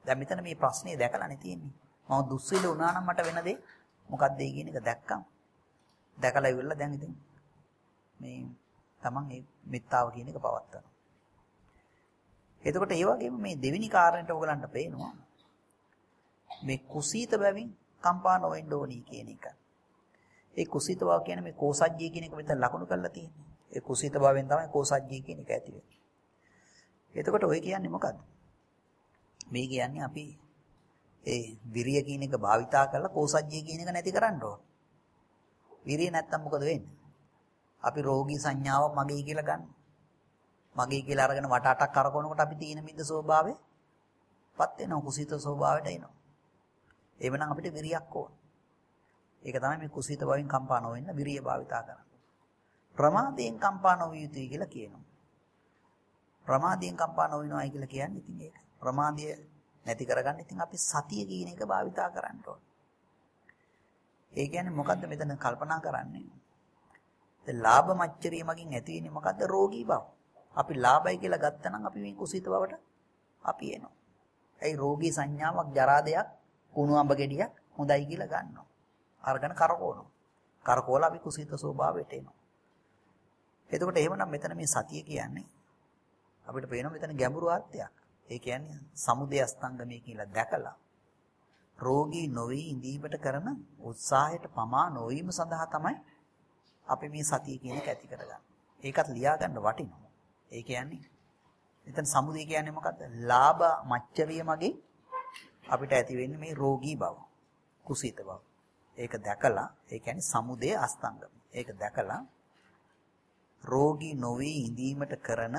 දැන් මෙතන මේ ප්‍රශ්නේ දැකලානේ තියෙන්නේ. මම දුස්සීල වුණා නම් මට වෙන දේ මොකක්ද ඒ කියන එක දැක්කම්. දැකලා ඉවරලා දැන් ඉතින් මේ තමන් මේ මෙත්තාව කියන එක පවත්නවා. එතකොට ඒ වගේම මේ දෙවෙනි කාරණේට ඔයගලන්ට පේනවා මේ කුසීත බැවින් කම්පා නොවෙන්න ඕනි කියන එක. ඒ කුසීත බව කියන්නේ මේ කෝසජ්ජී කියන එක මෙතන ලකුණු කරලා තියෙන්නේ. ඒ කුසීත භාවයෙන් තමයි කෝසජ්ජී කියන එක ඇති වෙන්නේ. එතකොට ඔය කියන්නේ මොකද්ද? මේ කියන්නේ අපි ඒ විරිය කියන එක භාවිතා කරලා කෝසජ්ජී කියන එක නැති කරන්න ඕන. විරිය නැත්තම් මොකද වෙන්නේ? අපි රෝගී සංඥාව මගේ කියලා ගන්න. මගේ කියලා අරගෙන වට අටක් කරකවනකොට අපි තීන මිද්ද ස්වභාවය පත් වෙනවා කුසීත ස්වභාවයට එනවා. එවනම් අපිට විරියක් ඕන. ඒක තමයි මේ කුසීත භාවයෙන් කම්පා නොවෙන්න විරිය භාවිතා කරන්නේ. ප්‍රමාදයෙන් කම්පා නොවිය යුතුයි කියලා කියනවා. ප්‍රමාදයෙන් කම්පා නොවෙනවායි කියලා කියන්නේ ඉතින් ඒක. ප්‍රමාදය නැති කරගන්න ඉතින් අපි සතිය කියන එක භාවිතා කරන්න ඕන. ඒ කියන්නේ මොකද්ද මෙතන කල්පනා කරන්නේ? දැන් ලාභ මච්චරිය මගින් ඇති වෙන්නේ මොකද්ද? රෝගී බව. අපි ලාභයි කියලා ගත්තනම් අපි මේ කුසීත බවට අපි එනවා. ඒ රෝගී සංඥාවක් ජරා දෙයක් කුණු අඹ ගෙඩියක් හොඳයි කියලා ගන්නවා. අරගෙන කරකවනවා. කරකවලා අපි කුසීත ස්වභාවයට එනවා. එතකොට එහෙමනම් මෙතන මේ සතිය කියන්නේ අපිට පේනවා මෙතන ගැඹුරු අර්ථයක්. ඒ කියන්නේ සමුදය අස්තංගමයේ කියලා දැකලා රෝගී නොවි ඉඳීමට කරන උත්සාහයට පමා නොවීම සඳහා තමයි අපි මේ සතිය කියන එක ඇති කරගන්නේ. ඒකත් ලියා ගන්න වටිනවා. ඒ කියන්නේ මෙතන සමුදය කියන්නේ මොකද්ද? ලාභ මච්චරිය මගේ අපිට ඇති වෙන්නේ මේ රෝගී බව, කුසීත බව. ඒක දැකලා ඒ කියන්නේ සමුදය අස්තංගම. ඒක දැකලා රෝගී නොවි ඉඳීමට කරන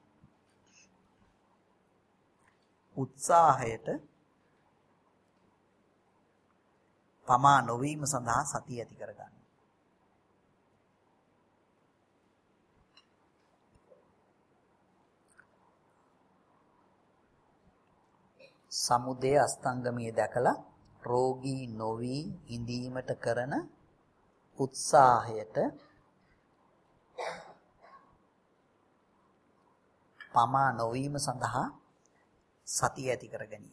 උත්සාහයට පමා නොවීම සඳහා සතිය ඇති කරගන්න. සමුදය අස්තංගමයේ දැකලා රෝගී නොවි ඉඳීමට කරන උත්සාහයට පමා නොවීම සඳහා සතිය ඇති කර ගැනීම.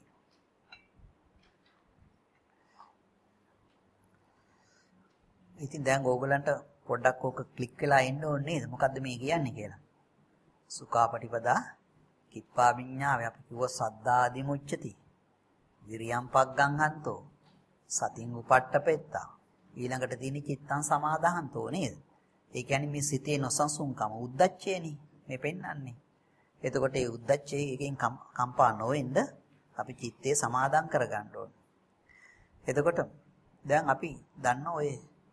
ඉතින් දැන් ඕගලන්ට පොඩ්ඩක් ඕක ක්ලික් වෙලා ඉන්න ඕනේ නේද? මොකද්ද මේ කියන්නේ කියලා. සුඛාපටිපදා කිප්පා විඤ්ඤාවේ අපි කිව්ව සද්දාදි මුච්චති. විරියම් පග්ගං හන්තෝ සතින් උපට්ඨපෙත්තා. ඊළඟට තියෙන චිත්තං සමාදාහන්තෝ නේද? ඒ කියන්නේ මේ සිතේ නොසන්සුන්කම උද්දච්චයනේ මේ පෙන්වන්නේ. එතකොට ඒ උද්දච්චයේ එකෙන් කම්පා නොවෙන්න අපි චිත්තේ සමාදම් කරගන්න ඕනේ. එතකොට දැන් අපි දන්න ඔය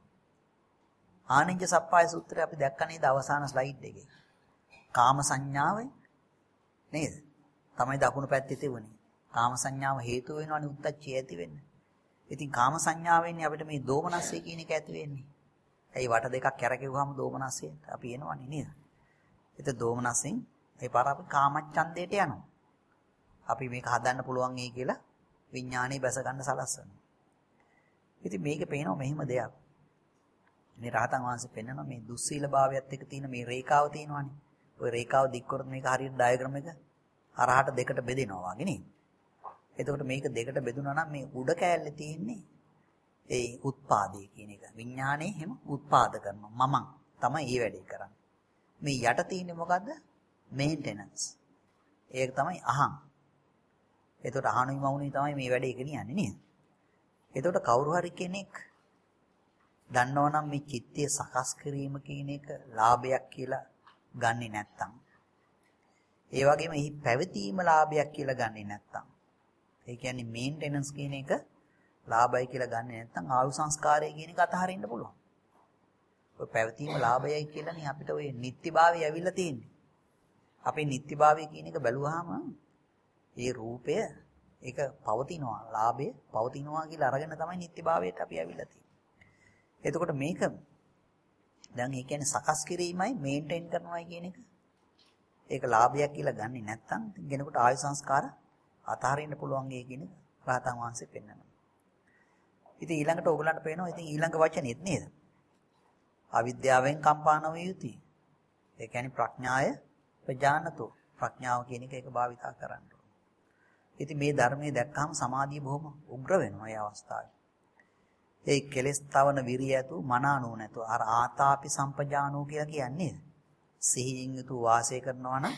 ආනිජ්ජ සප්පාය සූත්‍රය අපි දැක්ක නේද අවසාන ස්ලයිඩ් එකේ. කාම සංඥාවෙන් නේද? තමයි දකුණු පැත්තේ තිබුණේ. කාම සංඥාව හේතු වෙනවනේ උද්දච්චය ඇති වෙන්න. ඉතින් කාම සංඥාවෙන්නේ අපිට මේ දෝමනස්සය කියන එක ඇති වෙන්නේ. ඇයි වට දෙකක් කැරකෙව්වම දෝමනස්සයට අපි එනවනේ නේද? ඒත් දෝමනස්සෙන් ඒ පාර අපි කාමච්ඡන්දයට යනවා. අපි මේක හදන්න පුළුවන් ඒ කියලා විඥානේ බැස ගන්න සලස්සනවා. ඉතින් මේකේ පේනවා මෙහිම දෙයක්. මේ රහතන් වහන්සේ පෙන්නනවා මේ දුස්සීල භාවයත් එක්ක තියෙන මේ රේඛාව තියෙනවානේ. ওই රේඛාව දික් කරොත් මේක හරියට ඩයග්‍රෑම් එක හරහට දෙකට බෙදෙනවා වගේ නේද? එතකොට මේක දෙකට බෙදුනා නම් මේ උඩ කෑල්ලේ තියෙන්නේ ඒ උත්පාදේ කියන එක. විඥානේ හැම උත්පාද කරනවා. මමං තමයි මේ වැඩේ කරන්නේ. මේ යට තියෙන්නේ මොකද්ද? මේන්ටෙනන්ස්. ඒක තමයි අහං. එතකොට අහනුයි මවුනුයි තමයි මේ වැඩේ ගෙනියන්නේ නේද? එතකොට කවුරු හරි කෙනෙක් දන්නවනම් මේ චිත්තය සකස් කිරීම කියන එක ලාභයක් කියලා ගන්නෙ නැත්තම්, ඒ වගේම එහි පැවතීම ලාභයක් කියලා ගන්නෙ නැත්තම්, ඒ කියන්නේ මේන්ටෙනන්ස් කියන එක ලාභයි කියලා ගන්නෙ නැත්තම් ආයු සංස්කාරය කියන එක අතහරින්න පුළුවන්. ඔය පැවතීම ලාභයයි කියලානේ අපිට ඔය නිත්‍යභාවය ඇවිල්ලා තියෙන්නේ. අපේ නිත්‍යභාවය කියන එක බැලුවාම ඒ රූපය ඒක පවතිනවා, ලාභය පවතිනවා කියලා අරගෙන තමයි නිත්‍යභාවයට අපි ඇවිල්ලා තියෙන්නේ. එතකොට මේක දැන් ඒ කියන්නේ සකස් කිරීමයි මේන්ටේන් කරනවායි කියන එක ඒක ලාභයක් කියලා ගන්නෙ නැත්නම් කෙනෙකුට ආයු සංස්කාර අතහරින්න පුළුවන් ගේ කියන එක රහතන් වහන්සේ පෙන්නනවා. ඉතින් ඊළඟට ඕගලන්ට පේනවා ඉතින් ඊළඟ වචනේත් නේද? අවිද්‍යාවෙන් කම්පා නොවිය යුතුයි. ඒ කියන්නේ ප්‍රඥාය ප්‍රජානතෝ ප්‍රඥාව කියන එක ඒක භාවිතා කරන්න ඕන. ඉතින් මේ ධර්මයේ දැක්කම සමාධිය බොහොම උග්‍ර වෙනවා ඒ අවස්ථාවේ. ඒ කෙලෙස් තවන විරිය ඇතු මනානෝ නැතු අර ආතාපි සම්පජානෝ කියලා කියන්නේ සිහියෙන් යුතු වාසය කරනවා නම්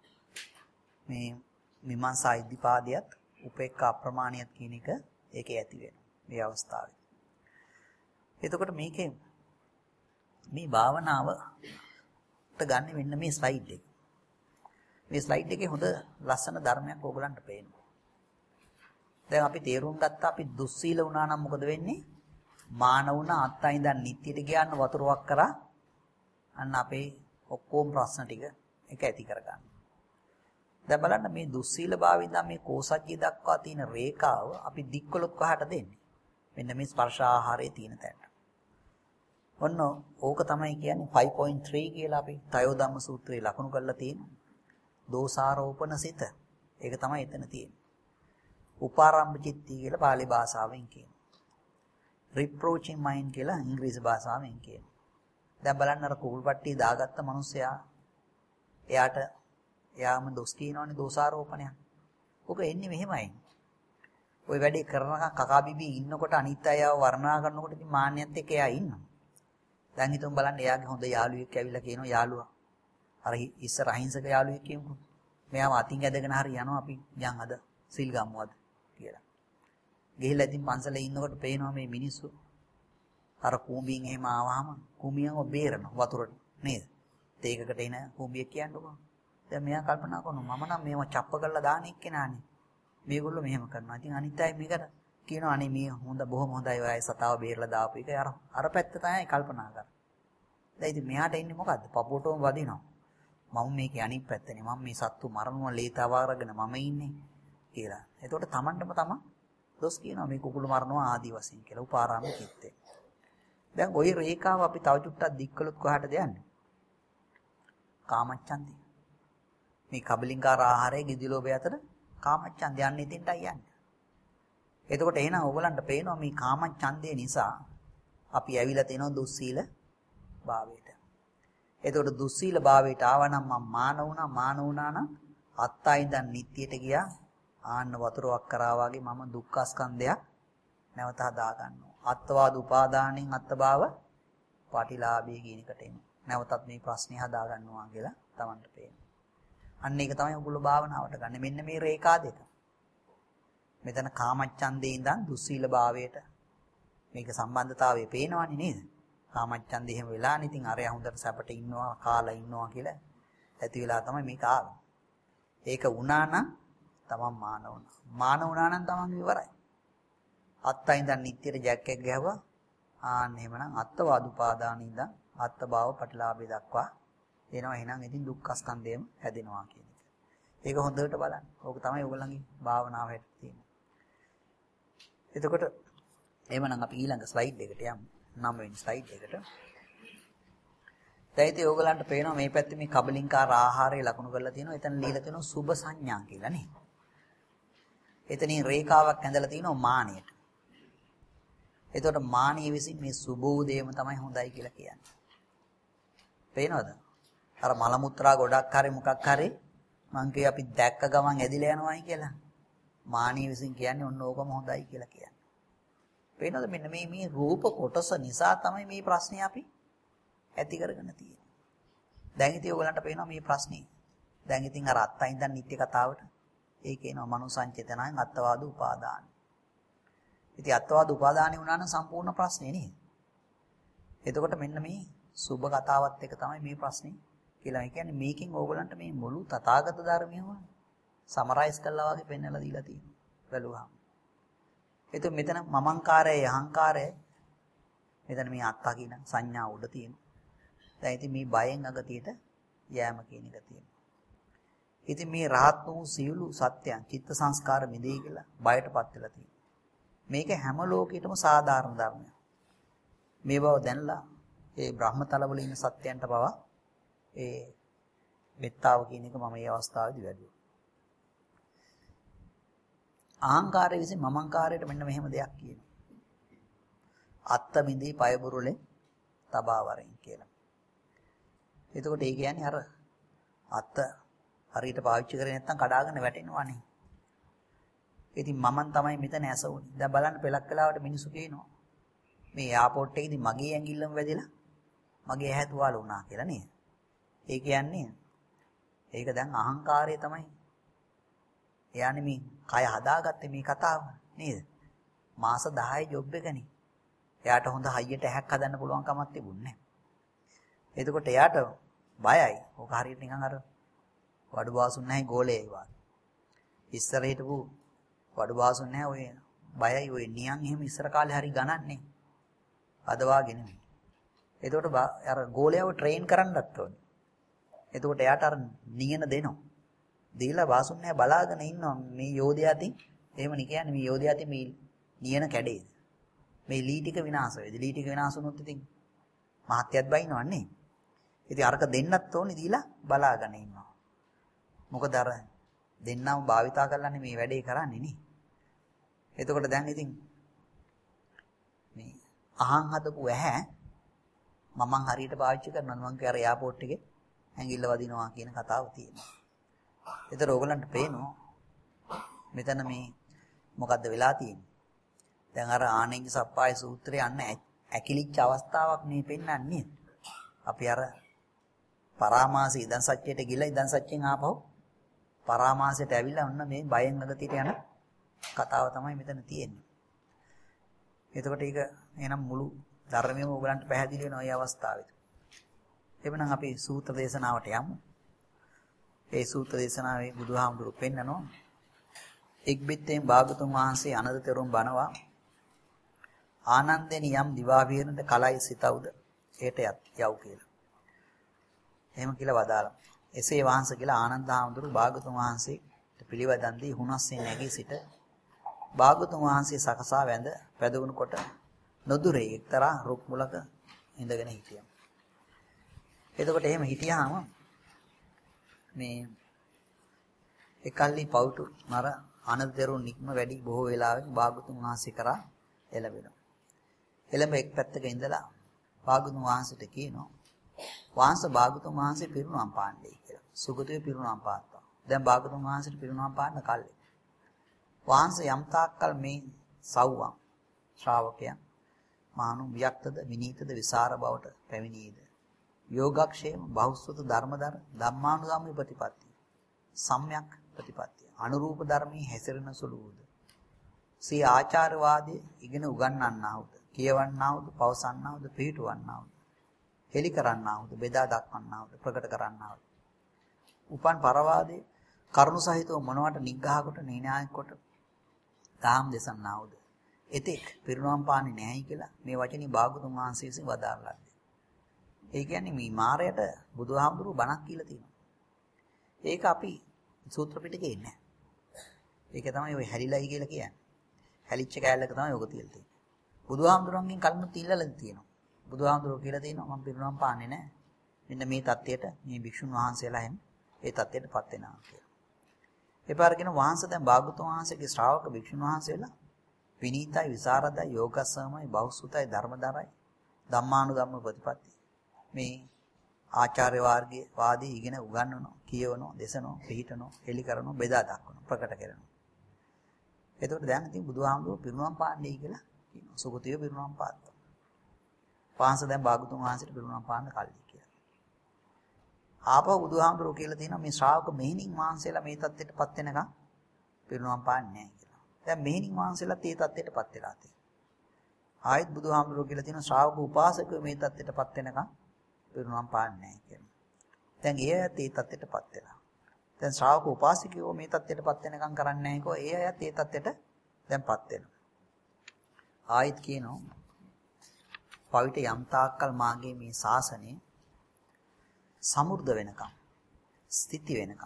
මේ විමර්ශා ඉද්ධිපාදියත් උපේක්ඛා අප්‍රමාණියත් කියන එක ඒකේ ඇති වෙනවා මේ අවස්ථාවේ. එතකොට මේකේ මේ භාවනාවට ගන්න වෙන්න මේ ස්ලයිඩ් එක. මේ ස්ලයිඩ් එකේ හොඳ ලස්සන ධර්මයක් ඕගලන්ට පේනවා. දැන් අපි තේරුම් ගත්තා අපි දුස්සීල වුණා නම් මොකද වෙන්නේ? මාන වුණා අත්තයින්දන් නිත්‍යයට ගියන්න වතුරක් කරා අන්න අපේ ඔක්කොම ප්‍රශ්න ටික එක ඇති කරගන්න. දැන් බලන්න මේ දුස්සීල භාවයෙන් ඉඳන් මේ කෝසජ්ජිය දක්වා තියෙන රේඛාව අපි දික්කොලොත් කොහාට දෙන්නේ? මෙන්න මේ ස්පර්ශ ආහාරයේ තියෙන තැනට. ඔන්න ඕක තමයි කියන්නේ five point three කියලා අපි තයෝ ධම්ම සූත්‍රයේ ලකුණු කරලා තියෙනවා. දෝසාරෝපණ සිත. ඒක තමයි එතන තියෙන්නේ. උපාරම්භ චිත්ති කියලා පාලි භාෂාවෙන් කියනවා. reproaching mind කියලා ඉංග්‍රීසි භාෂාවෙන් කියනවා. දැන් බලන්න අර කුකුල්පට්ටිය දාගත්ත මිනිස්සයා එයාට එයාම දොස් කියනවනේ දෝසාරෝපණයක්. ඔක එන්නේ මෙහෙමයි. ওই වැඩේ කරනකම් කකා බිබී ඉන්නකොට අනිත් අයව වර්ණනා කරනකොට ඉතින් මාන්නයත් එක්ක එයා ඉන්නවා. දැන් හිතමු බලන්න එයාගේ හොඳ යාළුවෙක් ඇවිල්ලා කියනවා යාළුවා අර ඉස්සර අහිංසක යාළුවෙක් කියමුකෝ. මෙයාව අතින් ඇදගෙන හරි යනවා අපි යන් අද සිල් ගම්මුවද කියලා. ගිහිල්ලා ඉතින් පන්සලේ ඉන්නකොට පේනවා මේ මිනිස්සු අර කූඹියෙන් එහෙම ආවහම කූඹියව බේරනවා වතුරට නේද? තේකකට එන කූඹියක් කියන්නකෝ. දැන් මෙයා කල්පනා කරනවා මම නම් මේව චප්ප කරලා දාන එක්කෙනානේ. මේගොල්ලෝ මෙහෙම කරනවා. ඉතින් අනිත් අය මේකට කියනවා අනේ මේ හොඳ බොහොම හොඳයි ඔය සතාව බේරලා දාපු එක. අර අර පැත්ත තමයි කල්පනා කරන්නේ. දැන් ඉතින් මෙයාට ඉන්නේ මොකද්ද? පපුවටම වදිනවා. මම මේකේ අනිත් පැත්තනේ. මම මේ සත්තු මරනවා ලේතාව අරගෙන මම ඉන්නේ කියලා. එතකොට Tamanටම තමන් දොස් කියනවා මේ කුකුළු මරනවා ආදි වශයෙන් කියලා උපාරාම චිත්තේ. දැන් ওই රේඛාව අපි තව චුට්ටක් දික් කළොත් කොහාටද යන්නේ? කාමච්ඡන්දේ. මේ කබලින්කාර ආහාරයේ ගිදිලෝභය අතර කාමච්ඡන්දය යන්නේ ඉතින්ටයි යන්නේ. එතකොට එහෙනම් ඕගලන්ට පේනවා මේ කාමච්ඡන්දේ නිසා අපි ඇවිල්ලා තිනවා දුස්සීල භාවයට. එතකොට දුස්සීල භාවයට ආවනම් මම මාන වුණා මාන වුණා නම් අත්තයින්දන් නිට්ටියට ගියා ආන්න වතුරක් කරා වගේ මම දුක්ඛ ස්කන්ධයක් නැවත හදා ගන්නවා. අත්වාද උපාදානෙන් අත්භාව පාටිලාභී කියන එකට එනවා. නැවතත් මේ ප්‍රශ්නේ හදා ගන්නවා කියලා Tamanට පේනවා. අන්න ඒක තමයි ඔයගොල්ලෝ භාවනාවට ගන්න. මෙන්න මේ රේඛා දෙක. මෙතන කාමච්ඡන්දේ ඉඳන් දුස්සීල භාවයට මේක සම්බන්ධතාවය පේනවනේ නේද? කාමච්ඡන්දේ එහෙම වෙලානේ. ඉතින් අරයා හොඳට සැපට ඉන්නවා, කාලා ඉන්නවා කියලා ඇති වෙලා තමයි මේක ආවේ. ඒක වුණා නම් තමන් මාන වුණා. මාන වුණා නම් තමන් ඉවරයි. අත්තයින්දන් නිට්ටියට ජැක් එක ගැහුවා. ආන්න එහෙමනම් අත්වාද උපාදානින් ඉඳන් අත්භාව ප්‍රතිලාභය දක්වා එනවා. එහෙනම් ඉතින් දුක්ඛ ස්කන්ධයම හැදෙනවා කියන එක. ඒක හොඳට බලන්න. ඕක තමයි ඔයගොල්ලන්ගේ භාවනාව හැට තියෙන්නේ. එතකොට එහෙමනම් අපි ඊළඟ ස්ලයිඩ් එකට යමු. නව වෙනි ස්ලයිඩ් එකට. දැන් ඉතින් ඔයගොල්ලන්ට පේනවා මේ පැත්තේ මේ කබලින්කාර ආහාරය ලකුණු කරලා තියෙනවා. එතන ලියලා තියෙනවා සුභ සංඥා කියලා නේ. එතනින් රේඛාවක් ඇඳලා තියෙනවා මානියට. එතකොට මානිය විසින් මේ සුභෝදේම තමයි හොඳයි කියලා කියන්නේ. පේනවද? අර මල මුත්‍රා ගොඩක් හරි මොකක් හරි මං කිය අපි දැක්ක ගමන් ඇදිලා යනවායි කියලා. මානිය විසින් කියන්නේ ඔන්න ඕකම හොඳයි කියලා කියන්නේ. පේනවද? මෙන්න මේ මේ රූප කොටස නිසා තමයි මේ ප්‍රශ්නේ අපි ඇති කරගෙන තියෙන්නේ. දැන් ඉතින් ඔයගලන්ට පේනවා මේ ප්‍රශ්නේ. දැන් ඉතින් අර අත්තයින්දන් නිත්‍ය කතාවට ඒ කියනවා මනෝසංචේතනයන් අත්වාද උපාදාන. ඉතින් අත්වාද උපාදානෙ වුණා නම් සම්පූර්ණ ප්‍රශ්නේ නේද? එතකොට මෙන්න මේ සුබ කතාවත් එක තමයි මේ ප්‍රශ්නේ කියලා. ඒ කියන්නේ මේකෙන් ඕගලන්ට මේ මුළු තථාගත ධර්මයම සමරයිස් කළා වගේ පෙන්වලා දීලා තියෙනවා. බැලුවාම. එතකොට මෙතන මමංකාරය අහංකාරය මෙතන මේ අත්තා කියන සංඥා උඩ තියෙනවා. දැන් ඉතින් මේ බයෙන් අගතියට යෑම කියන එක තියෙනවා. ඉතින් මේ රහත් වූ සියලු සත්‍යයන් චිත්ත සංස්කාර මිදෙයි කියලා බයටපත් වෙලා තියෙනවා. මේක හැම ලෝකෙටම සාධාරණ ධර්මයක්. මේ බව දැනලා ඒ බ්‍රහ්මතලවල ඉන්න සත්‍යයන්ට පවා ඒ මෙත්තාව කියන එක මම මේ අවස්ථාවේදී වැඩුවා. අහංකාරය විසින් මමංකාරයට මෙන්න මෙහෙම දෙයක් කියනවා. අත්ත මිදී පය බුරුලේ තබා වරින් කියලා. එතකොට ඒ කියන්නේ අර අත්ත හරියට පාවිච්චි කරේ නැත්නම් කඩාගෙන වැටෙනවානේ. ඉතින් මමන් තමයි මෙතන ඇසුනේ. දැන් බලන්න පෙලක් වෙලාවට මිනිස්සු කියනවා මේ එයාපෝට් එකේදී මගේ ඇඟිල්ලම වැදිලා මගේ ඇහැ තුවාල වුණා කියලා නේද? ඒ කියන්නේ ඒක දැන් අහංකාරය තමයි. එයානේ මේ කය හදාගත්තේ මේ කතාව නේද? මාස දහය ජොබ් එකනේ. එයාට හොඳ හයියට ඇහැක් හදන්න පුළුවන් කමක් තිබුණේ නැහැ. එතකොට එයාට බයයි. ඕක හරියට නිකන් අර වඩු වාසුන් නැහැ ගෝලයේ වගේ. ඉස්සර හිටපු වඩු වාසුන් නැහැ ඔය බයයි ඔය නියන් එහෙම ඉස්සර කාලේ හරි ගණන්නේ. අද වාගේ නෙමෙයි. එතකොට අර ගෝලයාව ට්‍රේන් කරන්නත් ඕනේ. එතකොට එයාට අර නියන දෙනවා. දීලා වාසුන් නැහැ බලාගෙන ඉන්නවා මේ යෝධයාටින් එහෙම නේ කියන්නේ මේ යෝධයාටින් මේ නියන කැඩේද. මේ ලී ටික විනාශ වෙයිද? ලී ටික විනාශ වුණොත් ඉතින් මහත්යත් බයින්නවන්නේ. ඉතින් අරක දෙන්නත් ඕනේ දීලා බලාගෙන ඉන්නවා. මොකද අර දෙන්නම භාවිතා කරලානේ මේ වැඩේ කරන්නේ නේ. එතකොට දැන් ඉතින් මේ අහන් හදපු ඇහැ මමන් හරියට පාවිච්චි කරනවා මම කිය අර එයාපෝට් එකේ ඇඟිල්ල වදිනවා කියන කතාව තියෙනවා. ඒතර ඕගලන්ට පේනවා මෙතන මේ මොකද්ද වෙලා තියෙන්නේ? දැන් අර ආනෙන්ජ සප්පාය සූත්‍රයේ අන්න ඇකිලිච්ච අවස්ථාවක් මේ පෙන්වන්නේ. අපි අර පරාමාසී ඉදන් සත්‍යයට ගිහලා ඉදන් සත්‍යෙන් ආපහු පරාමාසයට ඇවිල්ලා ඔන්න මේ බයෙන් අගතියට යන කතාව තමයි මෙතන තියෙන්නේ. එතකොට ඒක එනම් මුළු ධර්මයේම ඔයගලන්ට පැහැදිලි වෙනවා මේ අවස්ථාවේදී. එවනම් අපි සූත්‍ර දේශනාවට යමු. ඒ සූත්‍ර දේශනාවේ බුදුහාමුදුරු පෙන්නනවා එක් බිත්තෙන් භාගතුන් වහන්සේ අනද තෙරුන් බණවා ආනන්දෙනි යම් දිවා විහරණට කලයි සිතවුද ඒට යව් කියලා. එහෙම කියලා වදාළා. එසේ වහන්සේ කියලා ආනන්ද හාමුදුරු භාගතුන් වහන්සේට පිළිවදන් දී හුනස්සේ නැගී සිට භාගතුන් වහන්සේ සකසා වැඳ පැදවුණු කොට නොදුරේ එක්තරා රුක් මුලක ඉඳගෙන හිටියා. එතකොට එහෙම හිටියාම මේ එකල්ලි පවුටු නර අනදරු නික්ම වැඩි බොහෝ වෙලාවෙන් භාගතුන් වහන්සේ කරා එළවෙනවා. එළඹ එක් පැත්තක ඉඳලා භාගතුන් වහන්සේට කියනවා වහන්සේ භාගතුන් වහන්සේ පිරුණම් පාණ්ඩේ කියලා. සුගතේ පිරුණම් පාත්තා. දැන් භාගතුන් වහන්සේට පිරුණම් පාන්න කල්ලි. වහන්සේ යම් තාක්කල් මේ සව්වම් ශ්‍රාවකයන් මානු වික්තද විනීතද විසර බවට පැමිණීද යෝගක්ෂේම බහුසුත ධර්මදර ධම්මානුගාමී ප්‍රතිපatti සම්‍යක් ප්‍රතිපatti අනුරූප ධර්මයේ හැසිරෙන සුළු වූද සී ආචාරවාදී ඉගෙන උගන්වන්නා වූද කියවන්නා වූද පවසන්නා වූද පිළිටවන්නා වූද හෙලි කරන්නා වූද බෙදා දක්වන්නා වූද ප්‍රකට කරන්නා වූද උපන් පරවාදී කරුණ සහිතව මොනවට නිග්‍රහ කොට නිනායක කොට තාම් දෙසන්නා වූද එතෙක් පිරුණම් පාන්නේ නැහැයි කියලා මේ වචනේ භාගතුන් වහන්සේ විසින් වදාරලා. ඒ කියන්නේ මේ මාරයට බුදුහාමුදුරුවෝ බණක් කියලා තියෙනවා. ඒක අපි සූත්‍ර පිටකේ නැහැ. ඒක තමයි ඔය හැලිලයි කියලා කියන්නේ. හැලිච්ච කෑල්ලක තමයි ඔක තියලා තියෙන්නේ. බුදුහාමුදුරුවන්ගෙන් කලිනුත් ඉල්ලලා තියෙනවා. බුදුහාමුදුරුවෝ කියලා තියෙනවා මම පිරුණම් පාන්නේ නැහැ. මෙන්න මේ தත්ත්වයට මේ භික්ෂුන් වහන්සේලා එහෙම ඒ தත්ත්වයටපත් වෙනවා කියලා. ඒ පාරගෙන වහන්සේ දැන් භාගතුන් වහන්සේගේ ශ්‍රාවක භික්ෂුන් වහන්සේලා විනීතයි විසරදයි යෝගස්සමයි බෞසුතයි ධර්මදරයි ධම්මානුධම්ම ප්‍රතිපatti මේ ආචාර්ය වර්ගයේ වාදී ඉගෙන උගන්වනවා කියවනවා දේශනවා පිළිහිටනවා හෙලි කරනවා බෙදා දක්වනවා ප්‍රකට කරනවා. එතකොට දැන් ඉතින් බුදුහාමුදුරුවෝ පිරුණම් පාන්නේ කියලා කියනවා. සුගතිය පිරුණම් පාත්තා. පාංශ දැන් භාගතුන් වහන්සේට පිරුණම් පාන්න කල්ලි කියලා. ආපහු බුදුහාමුදුරුවෝ කියලා තියෙනවා මේ ශ්‍රාවක මෙහිණින් වහන්සේලා මේ தත්ත්වයටපත් වෙනකම් පිරුණම් පාන්නේ නැහැ. දැන් මෙහිණින් වහන්සේලාත් ඒ தත්ත්වයටපත් වෙලා තියෙනවා. ආයෙත් බුදුහාමුදුරුවෝ කියලා තියෙන ශ්‍රාවක උපාසකයෝ මේ தත්ත්වයටපත් වෙනකම් පිරුණම් පාන්නේ නැහැ කියනවා. දැන් ඒ අයත් ඒ தත්ත්වයටපත් වෙලා. දැන් ශ්‍රාවක උපාසිකයෝ මේ தත්ත්වයටපත් වෙනකම් කරන්නේ නැහැ කෝ ඒ අයත් ඒ தත්ත්වයට දැන්පත් වෙනවා. ආයෙත් කියනවා පවිත යම් තාක්කල් මාගේ මේ ශාසනය සමෘද්ධ වෙනකම් ස්ථಿತಿ වෙනකම්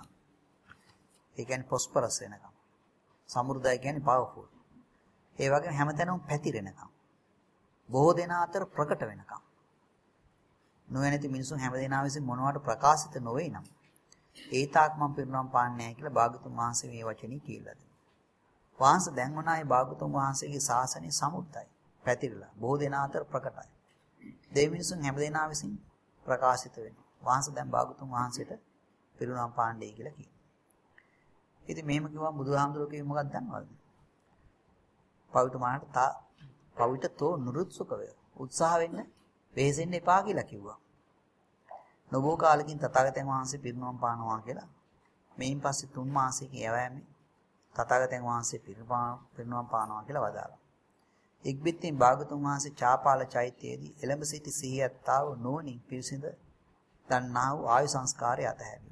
ඒ කියන්නේ ප්‍රොස්පරස් වෙනකම් සමෘද්ධයි කියන්නේ පවර්ෆුල්. ඒ වගේම හැමතැනම පැතිරෙනකම්. බොහෝ දෙනා අතර ප්‍රකට වෙනකම්. නොවැනති මිනිසුන් හැමදෙනා විසින් මොනවාට ප්‍රකාශිත නොවේ නම් ඒ තාක් මම පිරුණම් පාන්නේ නැහැ කියලා භාගතුන් වහන්සේ මේ වචනේ කියලා දෙනවා. වහන්සේ දැන් වුණායි භාගතුන් වහන්සේගේ ශාසනය සමෘද්ධයි. පැතිරලා බොහෝ දෙනා අතර ප්‍රකටයි. දෙවි මිනිසුන් හැමදෙනා විසින් ප්‍රකාශිත වෙනවා. වහන්සේ දැන් භාගතුන් වහන්සේට පිරුණම් පාන්නේ කියලා කියනවා. ඉතින් මෙහෙම කිව්වම බුදුහාමුදුරුවෝ කිව්වේ මොකක්ද දන්නවද? පවිතුමාට තා පවිතතෝ නුරුත්සුක වේ. උත්සාහ වෙන්න වෙහෙසෙන්න එපා කියලා කිව්වා. නොබෝ කාලෙකින් තථාගතයන් වහන්සේ පිරිනොම් පානවා කියලා. මේන් පස්සේ තුන් මාසයක යවෑමේ තථාගතයන් වහන්සේ පිරිනොම් පානවා කියලා වදාළා. එක්බිත්තින් භාගතුන් වහන්සේ චාපාල චෛත්‍යයේදී එළඹ සිටි සිහියත්තාව නෝනින් පිරිසිඳ දන්නා වූ ආයු සංස්කාරය අතහැරියා.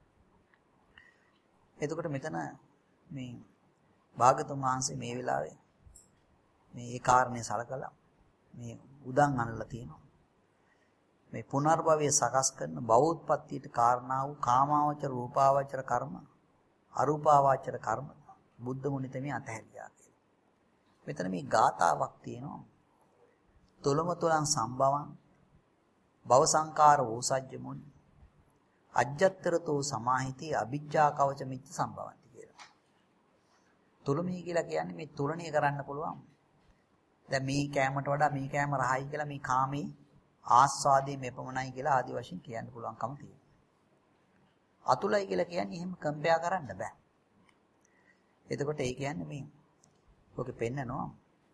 එතකොට මෙතන මේ භාගතුන් වහන්සේ මේ වෙලාවේ මේ ඒ කාරණේ සලකලා මේ උදන් අනලා තියෙනවා. මේ පුනර්භවය සකස් කරන බෞද්ධපත්තියට කාරණා වූ කාමාවචර රූපාවචර කර්ම අරූපාවචර කර්ම බුද්ධ මුනිතමේ අතහැරියා කියලා. මෙතන මේ ගාතාවක් තියෙනවා. තුලම තුලං සම්භවං භව සංකාර වූසජ්ජ මුනි අජ්ජත්තරතෝ සමාහිතී අභිජ්ජා කවච මිච්ඡ සම්භවಂತಿ කියලා. තුලමී කියලා කියන්නේ මේ තුලණිය කරන්න පුළුවන්. දැන් මේ කෑමට වඩා මේ කෑම රහයි කියලා මේ කාමී ආස්වාදයේ මෙපමණයි කියලා ආදි වශයෙන් කියන්න පුළුවන්කම තියෙනවා. අතුලයි කියලා කියන්නේ එහෙම කම්පෙයා කරන්න බෑ. එතකොට ඒ කියන්නේ මේ ඔකේ පෙන්නනවා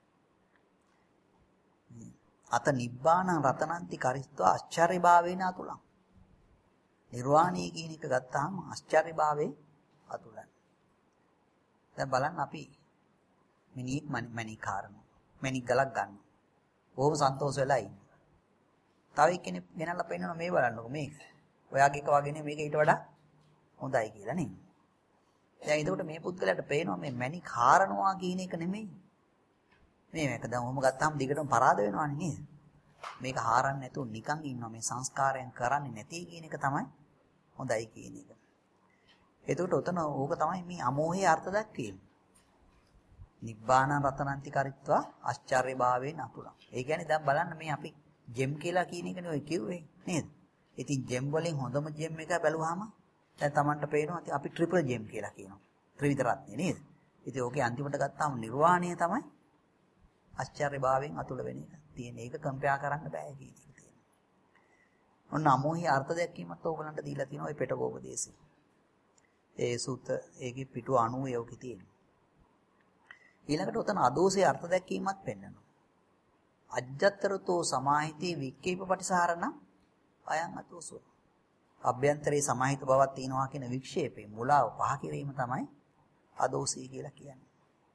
අත නිබ්බාන රතනන්ති කරිස්වා ආශ්චර්ය භාවේන අතුලං. නිර්වාණය කියන එක ගත්තාම ආශ්චර්ය භාවයේ අතුලන්. දැන් බලන්න අපි මිනික් මණික් කාරණා මණික් ගලක් ගන්න. බොහොම සන්තෝෂ වෙලා ඉන්න. තව එක්කෙනෙක් ගෙනල්ලා පෙන්නනවා මේ බලන්නකො මේක. ඔයාගේ එක වගේ නේ මේක ඊට වඩා හොඳයි කියලා නේ. දැන් එතකොට මේ පුද්ගලයාට පේනවා මේ මණික් කාරණා කියන එක නෙමෙයි. මේ මේක දැන් ඔහොම ගත්තාම දිගටම පරාද වෙනවනේ නේද? මේක හාරන්න නැතුව නිකන් ඉන්නවා මේ සංස්කාරයන් කරන්නේ නැති කියන එක තමයි හොඳයි කියන එක. එතකොට උතන ඕක තමයි මේ අමෝහයේ අර්ථ දක්වන්නේ. නිබ්බාන රතනන්ති කරිත්වා ආශ්චර්ය භාවයෙන් අතුලං. ඒ කියන්නේ දැන් බලන්න මේ අපි ජෙම් කියලා කියන එකනේ ඔය කිව්වේ නේද? ඉතින් ජෙම් වලින් හොඳම ජෙම් එක බැලුවාම දැන් Tamanට පේනවා අපි ට්‍රිපල් ජෙම් කියලා කියනවා. ත්‍රිවිධ රත්නේ නේද? ඉතින් ඕකේ අන්තිමට ගත්තාම නිර්වාණය තමයි ආශ්චර්ය භාවයෙන් අතුල වෙන එක. තියෙන ඒක කම්පෙයා කරන්න බෑ කියන එක තියෙනවා. ඔන්න අමෝහී අර්ථ දැක්වීමත් ඕගලන්ට දීලා තියෙනවා ඒ පිටකෝපදේශේ. ඒ සූත ඒකේ පිටු අනූ යෝකේ තියෙනවා. ඊළඟට උතන අදෝසේ අර්ථ දැක්වීමත් පෙන්වනවා. අජ්ජත්තරතෝ සමාහිතේ වික්කේප පටිසාරණ අයං අතෝසෝ. අභ්‍යන්තරේ සමාහිත බවක් තියෙනවා කියන වික්ෂේපේ මුලාව පහ කිරීම තමයි අදෝසී කියලා කියන්නේ.